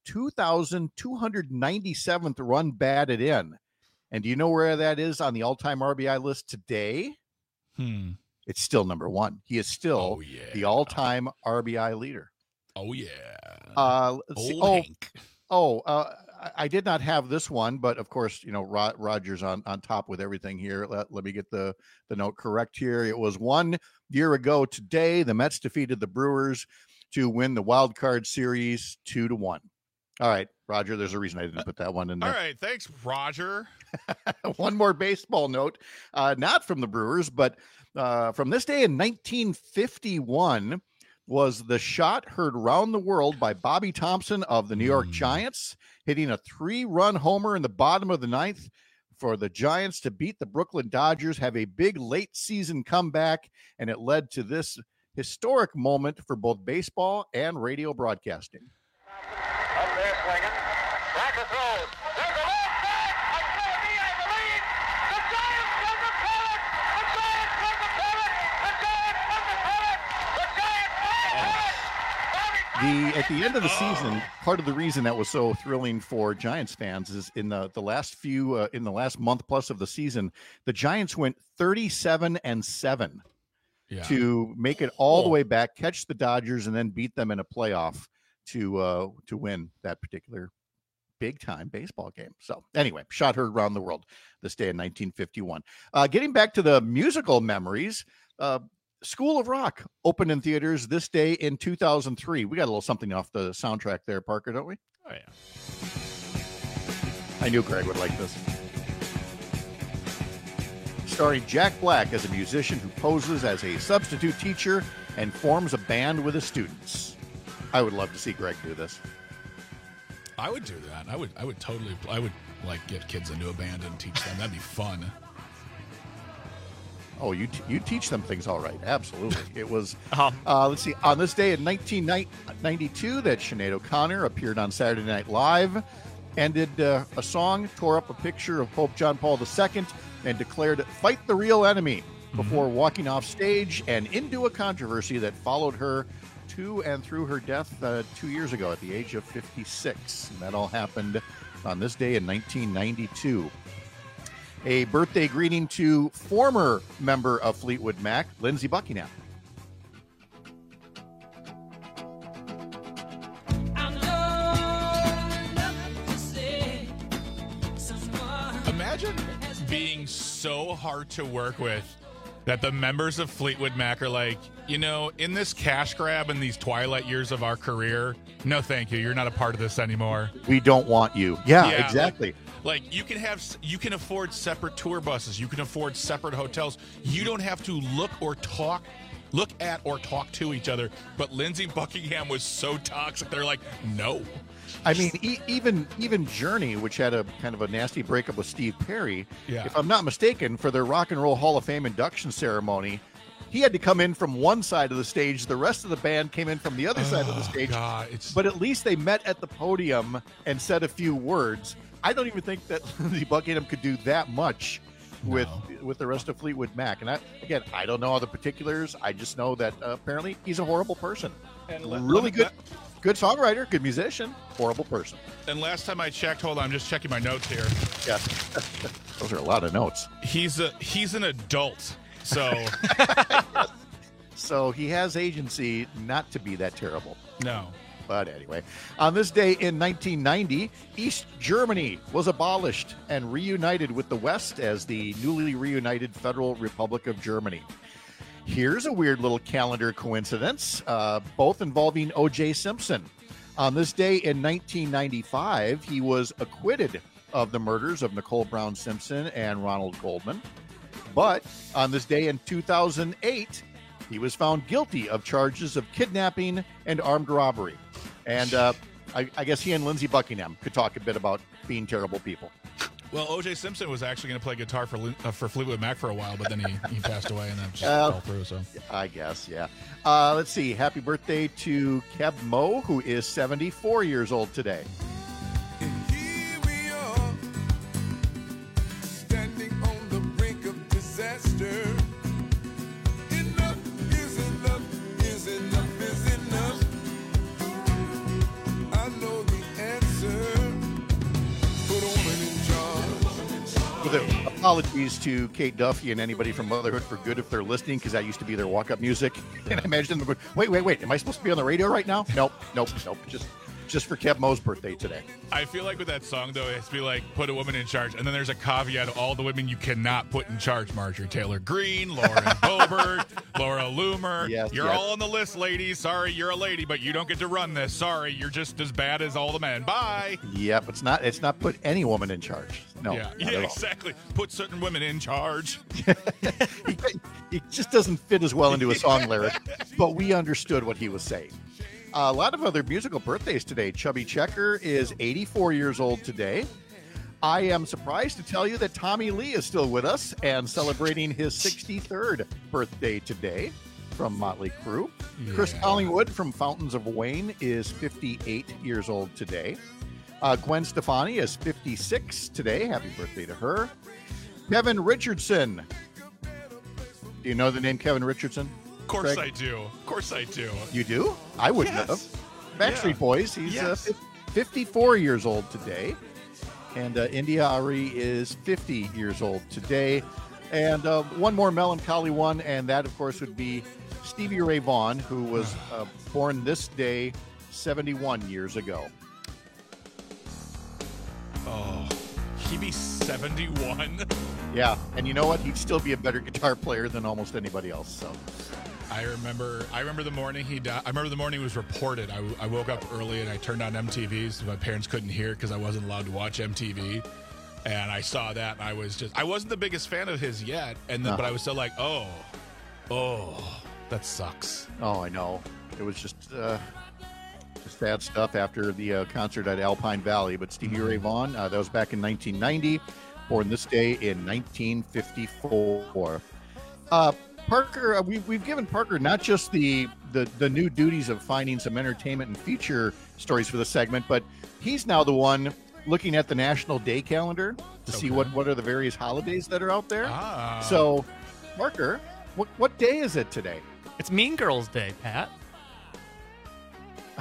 2,297th run batted in. And do you know where that is on the all-time RBI list today? It's still number one. He is still the all-time RBI leader. Oh, yeah. Hank. I did not have this one, but of course, you know, Roger's on top with everything here. Let me get the note correct here. It was 1 year ago today. The Mets defeated the Brewers to win the wild card series 2-1. All right, Roger, there's a reason I didn't put that one in there. All right, thanks, Roger. One more baseball note, not from the Brewers, but from this day in 1951 was the shot heard around the world by Bobby Thompson of the New York Giants, hitting a 3-run homer in the bottom of the ninth for the Giants to beat the Brooklyn Dodgers, have a big late season comeback, and it led to this historic moment for both baseball and radio broadcasting. Up there swinging. Back of throws. There's a left back. It's going to be, I believe. The Giants won the pennant. The Giants won the pennant. The Giants won the pennant. The Giants won the pennant. At the end of the season, part of the reason that was so thrilling for Giants fans is in the last month plus of the season, the Giants went 37-7 to make it all the way back, catch the Dodgers, and then beat them in a playoff to win that particular big time baseball game. So anyway, shot heard around the world this day in 1951. Getting back to the musical memories, School of Rock opened in theaters this day in 2003. We got a little something off the soundtrack there, Parker, don't we? Oh, yeah. I knew Greg would like this. Starring Jack Black as a musician who poses as a substitute teacher and forms a band with his students. I would love to see Greg do this. I would do that. I would like get kids into a band and teach them. That'd be fun. Oh, you teach them things, all right. Absolutely. It was, let's see, on this day in 1992 that Sinead O'Connor appeared on Saturday Night Live, ended a song, tore up a picture of Pope John Paul II, and declared, "Fight the real enemy," before walking off stage and into a controversy that followed her to and through her death 2 years ago at the age of 56. And that all happened on this day in 1992. A birthday greeting to former member of Fleetwood Mac, Lindsey Buckingham. Imagine being so hard to work with that the members of Fleetwood Mac are like, in this cash grab in these twilight years of our career, no thank you. You're not a part of this anymore. We don't want you. Yeah, exactly. Like you can afford separate tour buses. You can afford separate hotels. You don't have to look at or talk to each other. But Lindsey Buckingham was so toxic. They're like, no. I mean, even Journey, which had a kind of a nasty breakup with Steve Perry, if I'm not mistaken, for their Rock and Roll Hall of Fame induction ceremony, he had to come in from one side of the stage. The rest of the band came in from the other side of the stage. God, but at least they met at the podium and said a few words. I don't even think that Lindsey Buckingham could do that much with the rest of Fleetwood Mac. And I don't know all the particulars. I just know that apparently he's a horrible person. And really good songwriter, good musician, horrible person. And last time I checked, hold on, I'm just checking my notes here. Yeah, those are a lot of notes. He's an adult, so so he has agency not to be that terrible. No. But anyway, on this day in 1990, East Germany was abolished and reunited with the West as the newly reunited Federal Republic of Germany. Here's a weird little calendar coincidence, both involving O.J. Simpson. On this day in 1995, he was acquitted of the murders of Nicole Brown Simpson and Ronald Goldman. But on this day in 2008, he was found guilty of charges of kidnapping and armed robbery. And I guess he and Lindsey Buckingham could talk a bit about being terrible people. Well, O.J. Simpson was actually going to play guitar for Fleetwood Mac for a while, but then he passed away and that just fell through. So I guess, yeah. Let's see. Happy birthday to Kev Moe, who is 74 years old today. Here we are, standing on the brink of disaster. Enough is enough, is enough, is enough. I know the answer. Put a woman in charge. With apologies to Kate Duffy and anybody from Motherhood for Good if they're listening, because that used to be their walk-up music. And I imagine them going, wait, am I supposed to be on the radio right now? Nope. Just for Kev Moe's birthday today. I feel like with that song, though, it has to be like, put a woman in charge. And then there's a caveat of all the women you cannot put in charge. Marjorie Taylor Greene, Lauren Boebert, Laura Loomer. Yes, you're all on the list, ladies. Sorry, you're a lady, but you don't get to run this. Sorry, you're just as bad as all the men. Bye. Yep, it's not put any woman in charge. No. Yeah, exactly. Put certain women in charge. He just doesn't fit as well into a song lyric, but we understood what he was saying. A lot of other musical birthdays today. Chubby Checker is 84 years old today. I am surprised to tell you that Tommy Lee is still with us and celebrating his 63rd birthday today from Motley Crue. Yeah. Chris Collingwood from Fountains of Wayne is 58 years old today. Gwen Stefani is 56 today. Happy birthday to her. Kevin Richardson. Do you know the name Kevin Richardson? Of course I do. Of course I do. You do? I wouldn't have. Backstreet Boys. He's 54 years old today. And India Ari is 50 years old today. And one more melancholy one, and that, of course, would be Stevie Ray Vaughan, who was born this day 71 years ago. Oh, he'd be 71? Yeah, and you know what? He'd still be a better guitar player than almost anybody else, so... I remember the morning he died. I remember the morning it was reported. I woke up early and I turned on MTV so my parents couldn't hear because I wasn't allowed to watch MTV. And I saw that and I wasn't the biggest fan of his yet. And then, but I was still like, oh, that sucks. Oh, I know. It was just sad stuff after the concert at Alpine Valley. But Stevie Ray Vaughan, that was back in 1990, born this day in 1954. Parker, we've given Parker not just the new duties of finding some entertainment and feature stories for the segment, but he's now the one looking at the National Day calendar to see what are the various holidays that are out there. So, Parker, what day is it today? It's Mean Girls Day, Pat.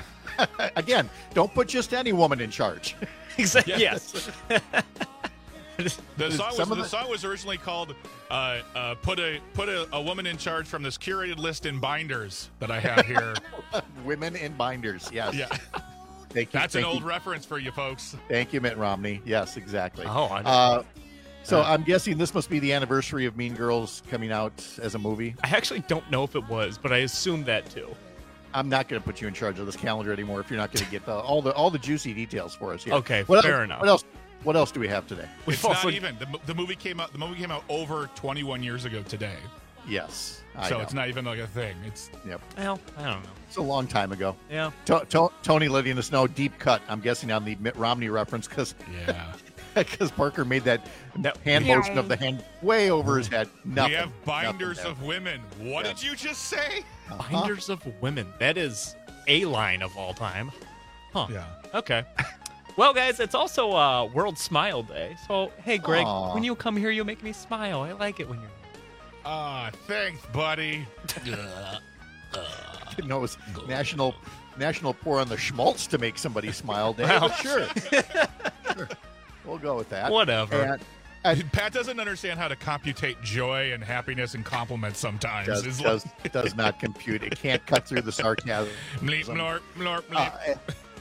Again, don't put just any woman in charge. Exactly. Yes. The song was originally called "Put a Woman in Charge" from this curated list in binders that I have here. Women in binders. Yes. Yeah. Thank you. That's an old reference for you folks. Thank you, Mitt Romney. Yes, exactly. Oh, I know. So I'm guessing this must be the anniversary of Mean Girls coming out as a movie. I actually don't know if it was, but I assume that too. I'm not going to put you in charge of this calendar anymore if you're not going to get all the juicy details for us here. Okay, fair enough. What else do we have today? It's not even the movie came out. The movie came out over 21 years ago today. Yes, so it's not even like a thing. It's well, I don't know. It's a long time ago. Yeah. Tony letting us know deep cut. I'm guessing on the Mitt Romney reference because Parker made that hand motion of the hand way over his head. Nothing. We have binders of women. What did you just say? Binders of women. That is a line of all time. Huh. Yeah. Okay. Well, guys, it's also World Smile Day. So, hey, Greg, when you come here, you make me smile. I like it when you're here. Thanks, buddy. Didn't know it was National Pour on the Schmaltz to make somebody smile day. Well, but sure. We'll go with that. Whatever. And Pat doesn't understand how to computate joy and happiness and compliments sometimes. It does not compute. It can't cut through the sarcasm. Bleep, blorp, blorp, bleep.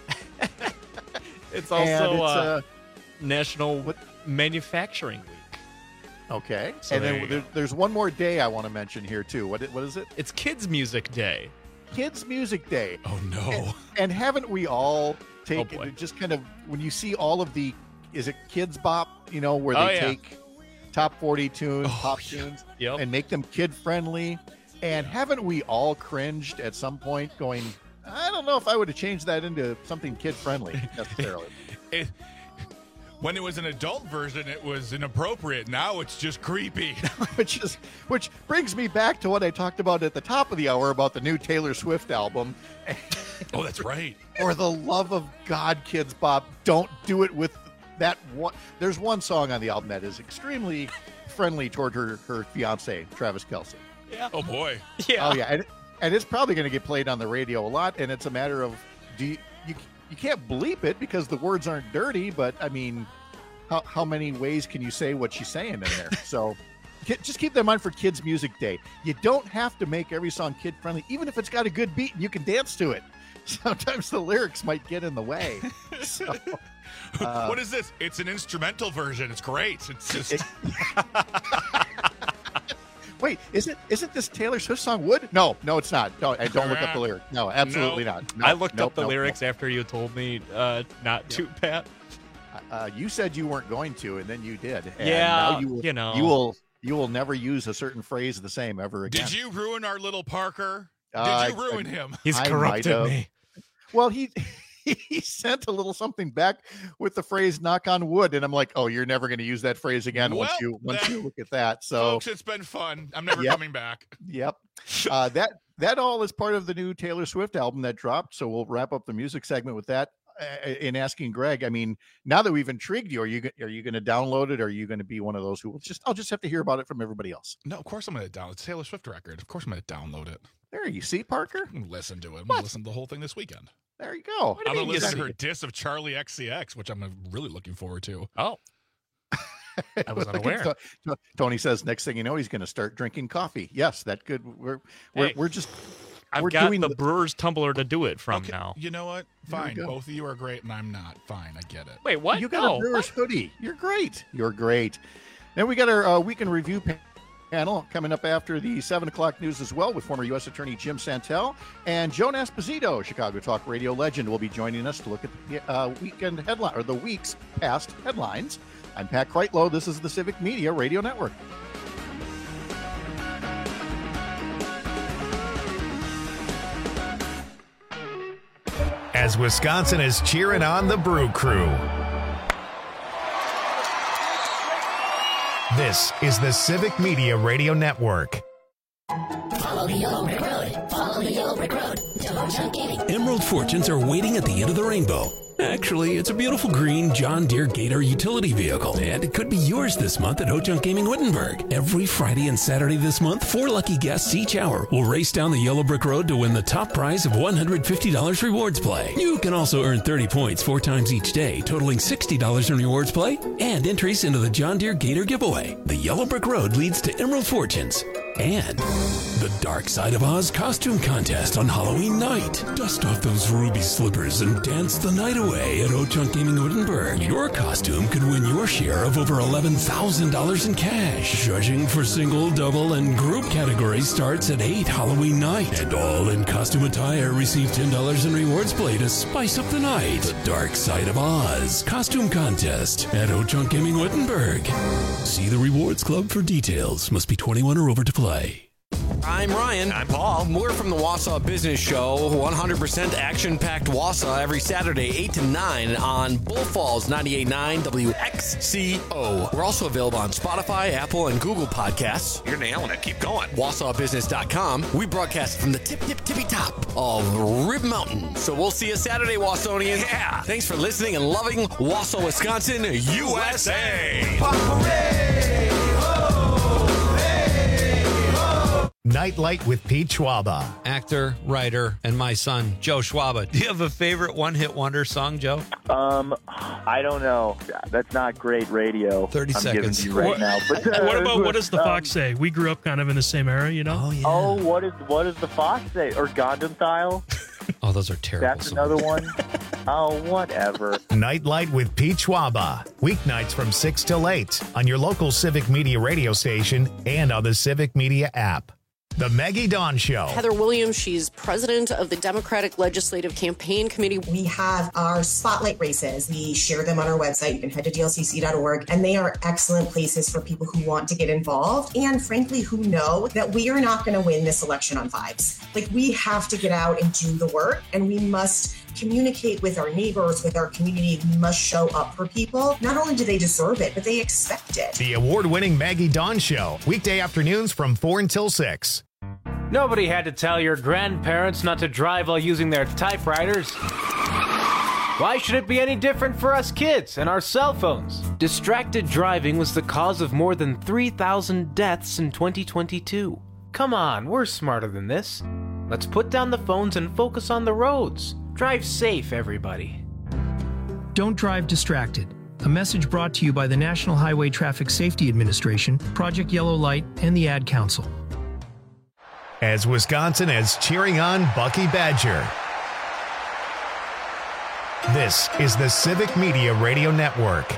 It's also National Manufacturing Week. Okay. So and then there's one more day I want to mention here, too. What is it? It's Kids Music Day. Kids Music Day. Oh, no. And haven't we all taken just kind of, when you see all of the, is it Kids Bop, where they take top 40 tunes, pop tunes, and make them kid-friendly? And haven't we all cringed at some point going, I don't know if I would have changed that into something kid-friendly necessarily. When it was an adult version, it was inappropriate. Now it's just creepy. which brings me back to what I talked about at the top of the hour about the new Taylor Swift album. Oh, that's right. For the love of God, Kids Bop, don't do it with that one. There's one song on the album that is extremely friendly toward her fiance, Travis Kelce. Yeah. Oh, boy. Yeah. Oh, yeah. And it's probably going to get played on the radio a lot, and it's a matter of you can't bleep it because the words aren't dirty, but I mean, how many ways can you say what she's saying in there? So just keep that in mind for Kids Music Day. You don't have to make every song kid friendly, even if it's got a good beat and you can dance to it. Sometimes the lyrics might get in the way. So, what is this? It's an instrumental version. It's great. It's just. Wait, isn't this Taylor Swift song Wood? No, it's not. No, I don't look up the lyrics. No, absolutely not. No, I looked up the lyrics after you told me not to, Pat. You said you weren't going to, and then you did. And yeah, now you will never use a certain phrase the same ever again. Did you ruin our little Parker? Did you ruin him? He's corrupted me. Well, he sent a little something back with the phrase "knock on wood," and I'm like, "Oh, you're never going to use that phrase again once you look at that." So, folks, it's been fun. I'm never coming back. Yep. That all is part of the new Taylor Swift album that dropped. So we'll wrap up the music segment with that. In asking Greg, I mean, now that we've intrigued you, are you going to download it? Or are you going to be one of those who will I'll just have to hear about it from everybody else? No, of course I'm going to download. It's a Taylor Swift record. Of course I'm going to download it. There you see, Parker. I'm going to listen to it. I'm going to listen to the whole thing this weekend. There you go. I'm going to listen to her diss of Charlie XCX, which I'm really looking forward to. Oh. I was unaware. Tony says next thing you know, he's going to start drinking coffee. Yes, that could. We're just. I've got the brewer's tumbler to do it from now. You know what? Fine. Both of you are great, and I'm not. Fine. I get it. Wait, what? You got a brewer's hoodie. You're great. You're great. Then we got our weekend review panel coming up after the 7 o'clock news as well with former U.S. Attorney Jim Santel. And Joan Esposito, Chicago Talk Radio legend, will be joining us to look at the weekend headline or the week's past headlines. I'm Pat Kreitlow. This is the Civic Media Radio Network. As Wisconsin is cheering on the Brew Crew. This is the Civic Media Radio Network. Follow the yellow brick road. Follow the yellow brick road to Ho Chunk Gaming. Emerald fortunes are waiting at the end of the rainbow. Actually, it's a beautiful green John Deere Gator utility vehicle, and it could be yours this month at Ho-Chunk Gaming Wittenberg. Every Friday and Saturday this month, 4 lucky guests each hour will race down the Yellow Brick Road to win the top prize of $150 rewards play. You can also earn 30 points 4 times each day, totaling $60 in rewards play, and entries into the John Deere Gator giveaway. The Yellow Brick Road leads to Emerald Fortunes and the Dark Side of Oz costume contest on Halloween night. Dust off those ruby slippers and dance the night away at Ho-Chunk Gaming Wittenberg. Your costume could win your share of over $11,000 in cash. Judging for single, double, and group categories starts at 8 Halloween night. And all in costume attire receive $10 in rewards play to spice up the night. The Dark Side of Oz costume contest at Ho-Chunk Gaming Wittenberg. See the Rewards Club for details. Must be 21 or over to play. I'm Ryan. I'm Paul. We're from the Wausau Business Show. 100% action-packed Wausau every Saturday, 8 to 9 on Bull Falls 98.9 WXCO. We're also available on Spotify, Apple, and Google Podcasts. You're nailing it. Keep going. WausauBusiness.com. We broadcast from the tippy top of Rib Mountain. So we'll see you Saturday, Wausonians. Yeah. Thanks for listening and loving Wausau, Wisconsin, USA. Nightlight with Pete Schwaba. Actor, writer, and my son, Joe Schwaba. Do you have a favorite one-hit wonder song, Joe? I don't know. That's not great radio. 30 seconds. Giving you right now. But, what does the Fox say? We grew up kind of in the same era, you know? Oh, yeah. Oh, what does the Fox say? Or Gundam Style? Oh, those are terrible. That's another one. Oh, whatever. Nightlight with Pete Schwaba. Weeknights from 6 till 8 on your local Civic Media radio station and on the Civic Media app. The Maggie Dawn Show. Heather Williams, she's president of the Democratic Legislative Campaign Committee. We have our spotlight races. We share them on our website. You can head to dlcc.org, and they are excellent places for people who want to get involved and, frankly, who know that we are not going to win this election on vibes. Like, we have to get out and do the work, and we must communicate with our neighbors, with our community. We must show up for people. Not only do they deserve it, but they expect it. The award-winning Maggie Dawn Show. Weekday afternoons from 4 until 6. Nobody had to tell your grandparents not to drive while using their typewriters. Why should it be any different for us kids and our cell phones? Distracted driving was the cause of more than 3,000 deaths in 2022. Come on, we're smarter than this. Let's put down the phones and focus on the roads. Drive safe, everybody. Don't drive distracted. A message brought to you by the National Highway Traffic Safety Administration, Project Yellow Light, and the Ad Council. As Wisconsin is cheering on Bucky Badger. This is the Civic Media Radio Network.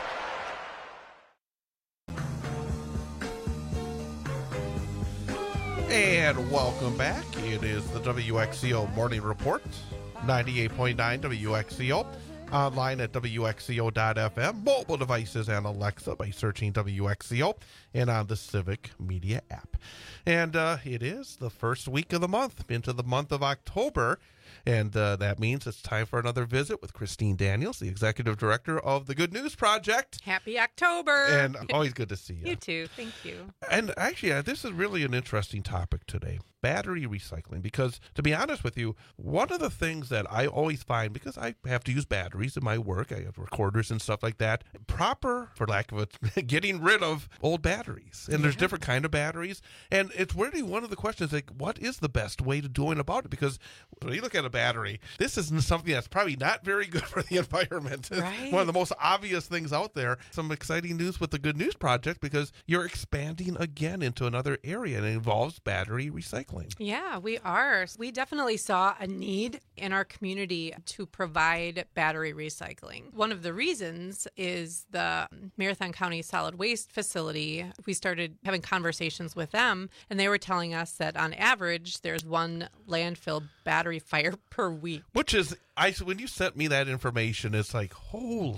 And welcome back. It is the WXCO Morning Report, 98.9 WXCO. Online at WXCO.FM, mobile devices and Alexa by searching WXCO, and on the Civic Media app. And it is the first week of the month, into the month of October. And that means it's time for another visit with Christine Daniels, the executive director of the Good News Project. Happy October. And always good to see you. You too. Thank you. And actually, this is really an interesting topic today. Battery recycling, because to be honest with you, one of the things that I always find, because I have to use batteries in my work, I have recorders and stuff like that, proper, for lack of it, getting rid of old batteries. And there's different kind of batteries. And it's really one of the questions, like, what is the best way to doing about it? Because when you look at a battery, this is something that's probably not very good for the environment. Right? It's one of the most obvious things out there. Some exciting news with the Good News Project, because you're expanding again into another area, and it involves battery recycling. Yeah, we are. We definitely saw a need in our community to provide battery recycling. One of the reasons is the Marathon County Solid Waste Facility. We started having conversations with them, and they were telling us that on average, there's one landfill battery fire per week. Which is, when you sent me that information, it's like, holy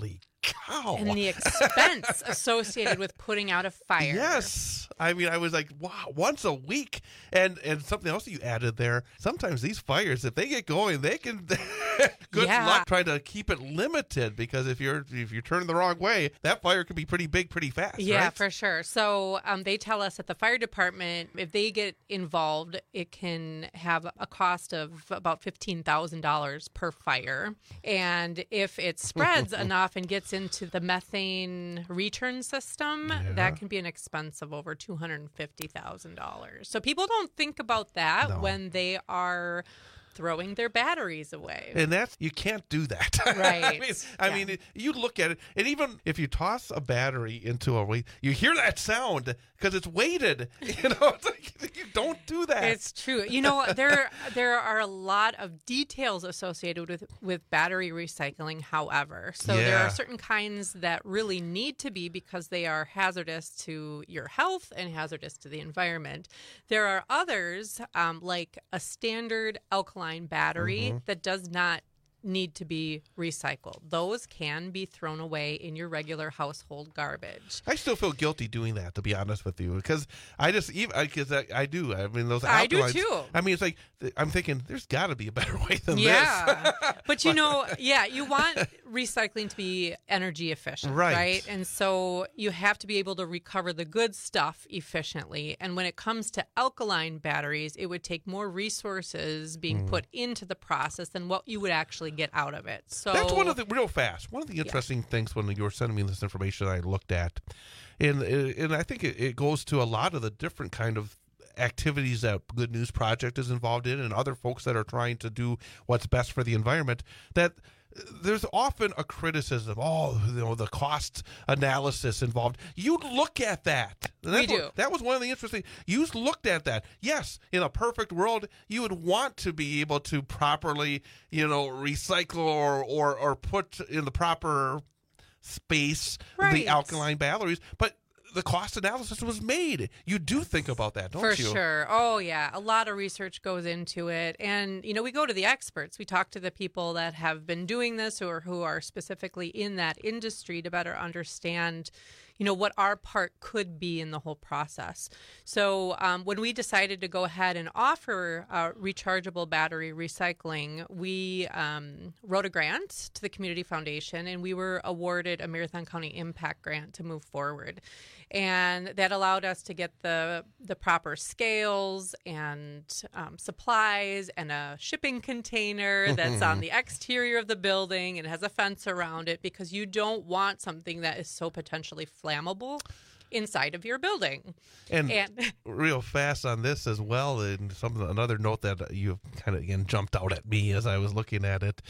cow. And the expense associated with putting out a fire. Yes. I mean, I was like, wow, once a week. And something else you added there, sometimes these fires, if they get going, they can good luck trying to keep it limited, because if you're turning the wrong way, that fire could be pretty big pretty fast. Yeah, right? for sure. So they tell us at the fire department, if they get involved, it can have a cost of about $15,000 per fire. And if it spreads enough and gets into the methane return system, that can be an expense of over $250,000. So people don't think about that when they are throwing their batteries away. And you can't do that. Right. I mean, you look at it, and even if you toss a battery into a weight, you hear that sound because it's weighted. You know, it's like, you don't do that. It's true. You know, there are a lot of details associated with battery recycling, however. So there are certain kinds that really need to be, because they are hazardous to your health and hazardous to the environment. There are others, like a standard alkaline battery that does not need to be recycled. Those can be thrown away in your regular household garbage. I still feel guilty doing that, to be honest with you, because I do. I mean, those alkalines, I do too. I mean, it's like, I'm thinking there's got to be a better way than this. But you know, you want recycling to be energy efficient, right? And so you have to be able to recover the good stuff efficiently. And when it comes to alkaline batteries, it would take more resources being put into the process than what you would actually get out of it. So that's one of the interesting things when you were sending me this information I looked at, and I think it goes to a lot of the different kind of activities that Good News Project is involved in, and other folks that are trying to do what's best for the environment, that there's often a criticism, the cost analysis involved. You look at that. We do. That was one of the interesting. You looked at that. Yes, in a perfect world, you would want to be able to properly, recycle or put in the proper space the alkaline batteries, but the cost analysis was made. You do think about that, don't you? For sure. Oh, yeah. A lot of research goes into it. And, we go to the experts. We talk to the people that have been doing this or who are specifically in that industry to better understand, what our part could be in the whole process. So when we decided to go ahead and offer rechargeable battery recycling, we wrote a grant to the Community Foundation, and we were awarded a Marathon County Impact Grant to move forward. And that allowed us to get the proper scales and supplies and a shipping container that's on the exterior of the building and has a fence around it, because you don't want something that is so potentially flammable inside of your building. And real fast on this as well, and another note that you kind of again jumped out at me as I was looking at it,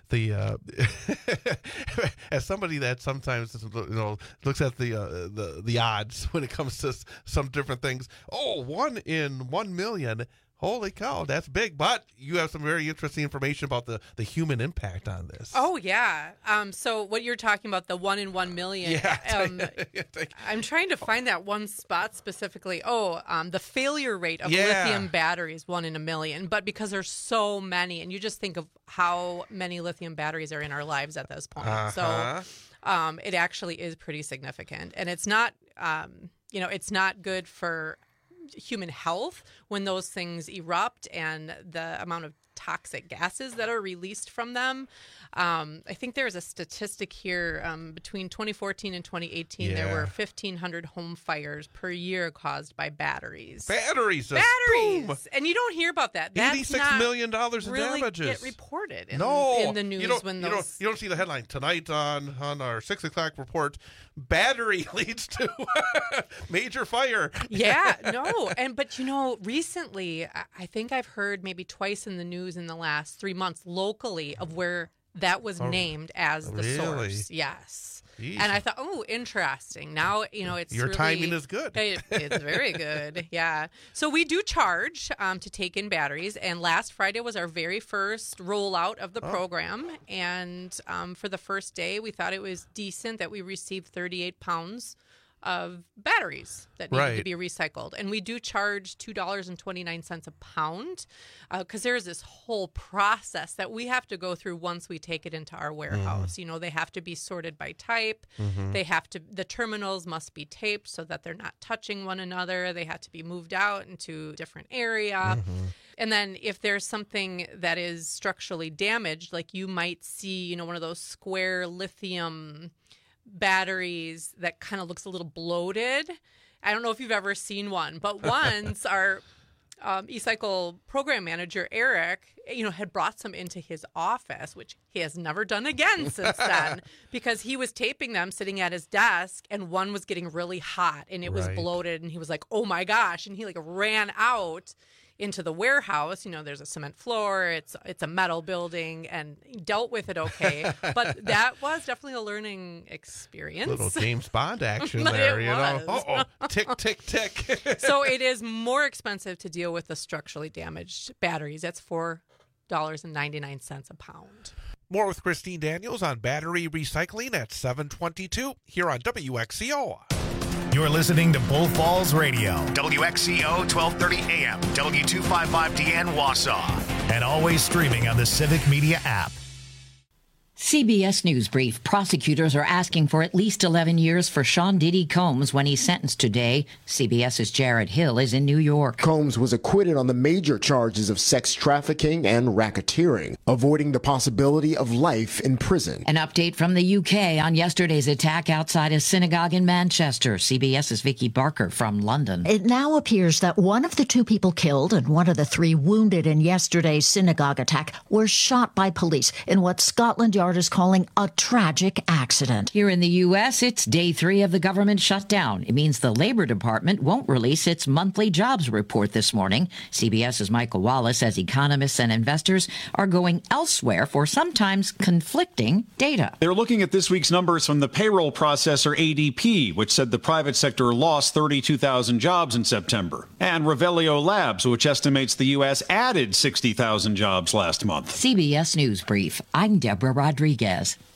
as somebody that sometimes looks at the odds when it comes to some different things. 1 in 1 million. Holy cow, that's big. But you have some very interesting information about the human impact on this. Oh, yeah. So what you're talking about, the 1 in 1 million. Yeah. I'm trying to find that one spot specifically. The failure rate of lithium batteries, 1 in a million. But because there's so many, and you just think of how many lithium batteries are in our lives at this point. So it actually is pretty significant. And it's not, it's not good for human health when those things erupt and the amount of toxic gases that are released from them. I think there's a statistic here between 2014 and 2018, there were 1,500 home fires per year caused by batteries. Batteries! Batteries! Boom. And you don't hear about that. $86 million in really damages. Get reported in the news. You don't see the headline tonight on our 6 o'clock report. Battery leads to major fire. Yeah, no. But recently, I think I've heard maybe twice in the news in the last 3 months locally of where that was named as the source. Yes. Jeez. And I thought, interesting. Now, it's your really, timing is good. It's very good. Yeah. So we do charge to take in batteries. And last Friday was our very first rollout of the program. And for the first day, we thought it was decent that we received 38 pounds of batteries that need to Right. be recycled. And we do charge $2.29 a pound because there's this whole process that we have to go through once we take it into our warehouse. You know, they have to be sorted by type. The terminals must be taped so that they're not touching one another. They have to be moved out into a different area. And then if there's something that is structurally damaged, like you might see, you know, one of those square lithium batteries that kind of looks a little bloated. I don't know if you've ever seen one, but once our eCycle program manager, Eric, you know, had brought some into his office, which he has never done again since then, because he was taping them sitting at his desk and one was getting really hot and it was bloated and he was like, oh my gosh. And he like ran out into the warehouse. You know, there's a cement floor, it's a metal building, and he dealt with it okay. But that was definitely a learning experience. Little James Bond action there, you know. Uh-oh, tick, tick, tick. So it is more expensive to deal with the structurally damaged batteries. That's $4.99 a pound. More with Christine Daniels on battery recycling at 7:22 here on WXCO. You're listening to Bull Falls Radio, WXCO 1230 AM, W255DN Wausau, and always streaming on the Civic Media app. CBS News Brief. Prosecutors are asking for at least 11 years for Sean Diddy Combs when he's sentenced today. CBS's Jared Hill is in New York. Combs was acquitted on the major charges of sex trafficking and racketeering, avoiding the possibility of life in prison. An update from the UK on yesterday's attack outside a synagogue in Manchester. CBS's Vicky Barker from London. It now appears that one of the 2 people killed and one of the 3 wounded in yesterday's synagogue attack were shot by police in what Scotland Yard is calling a tragic accident. Here in the U.S., it's day 3 of the government shutdown. It means the Labor Department won't release its monthly jobs report this morning. CBS's Michael Wallace says economists and investors are going elsewhere for sometimes conflicting data. They're looking at this week's numbers from the payroll processor ADP, which said the private sector lost 32,000 jobs in September, and Revelio Labs, which estimates the U.S. added 60,000 jobs last month. CBS News Brief. I'm Deborah Rodriguez.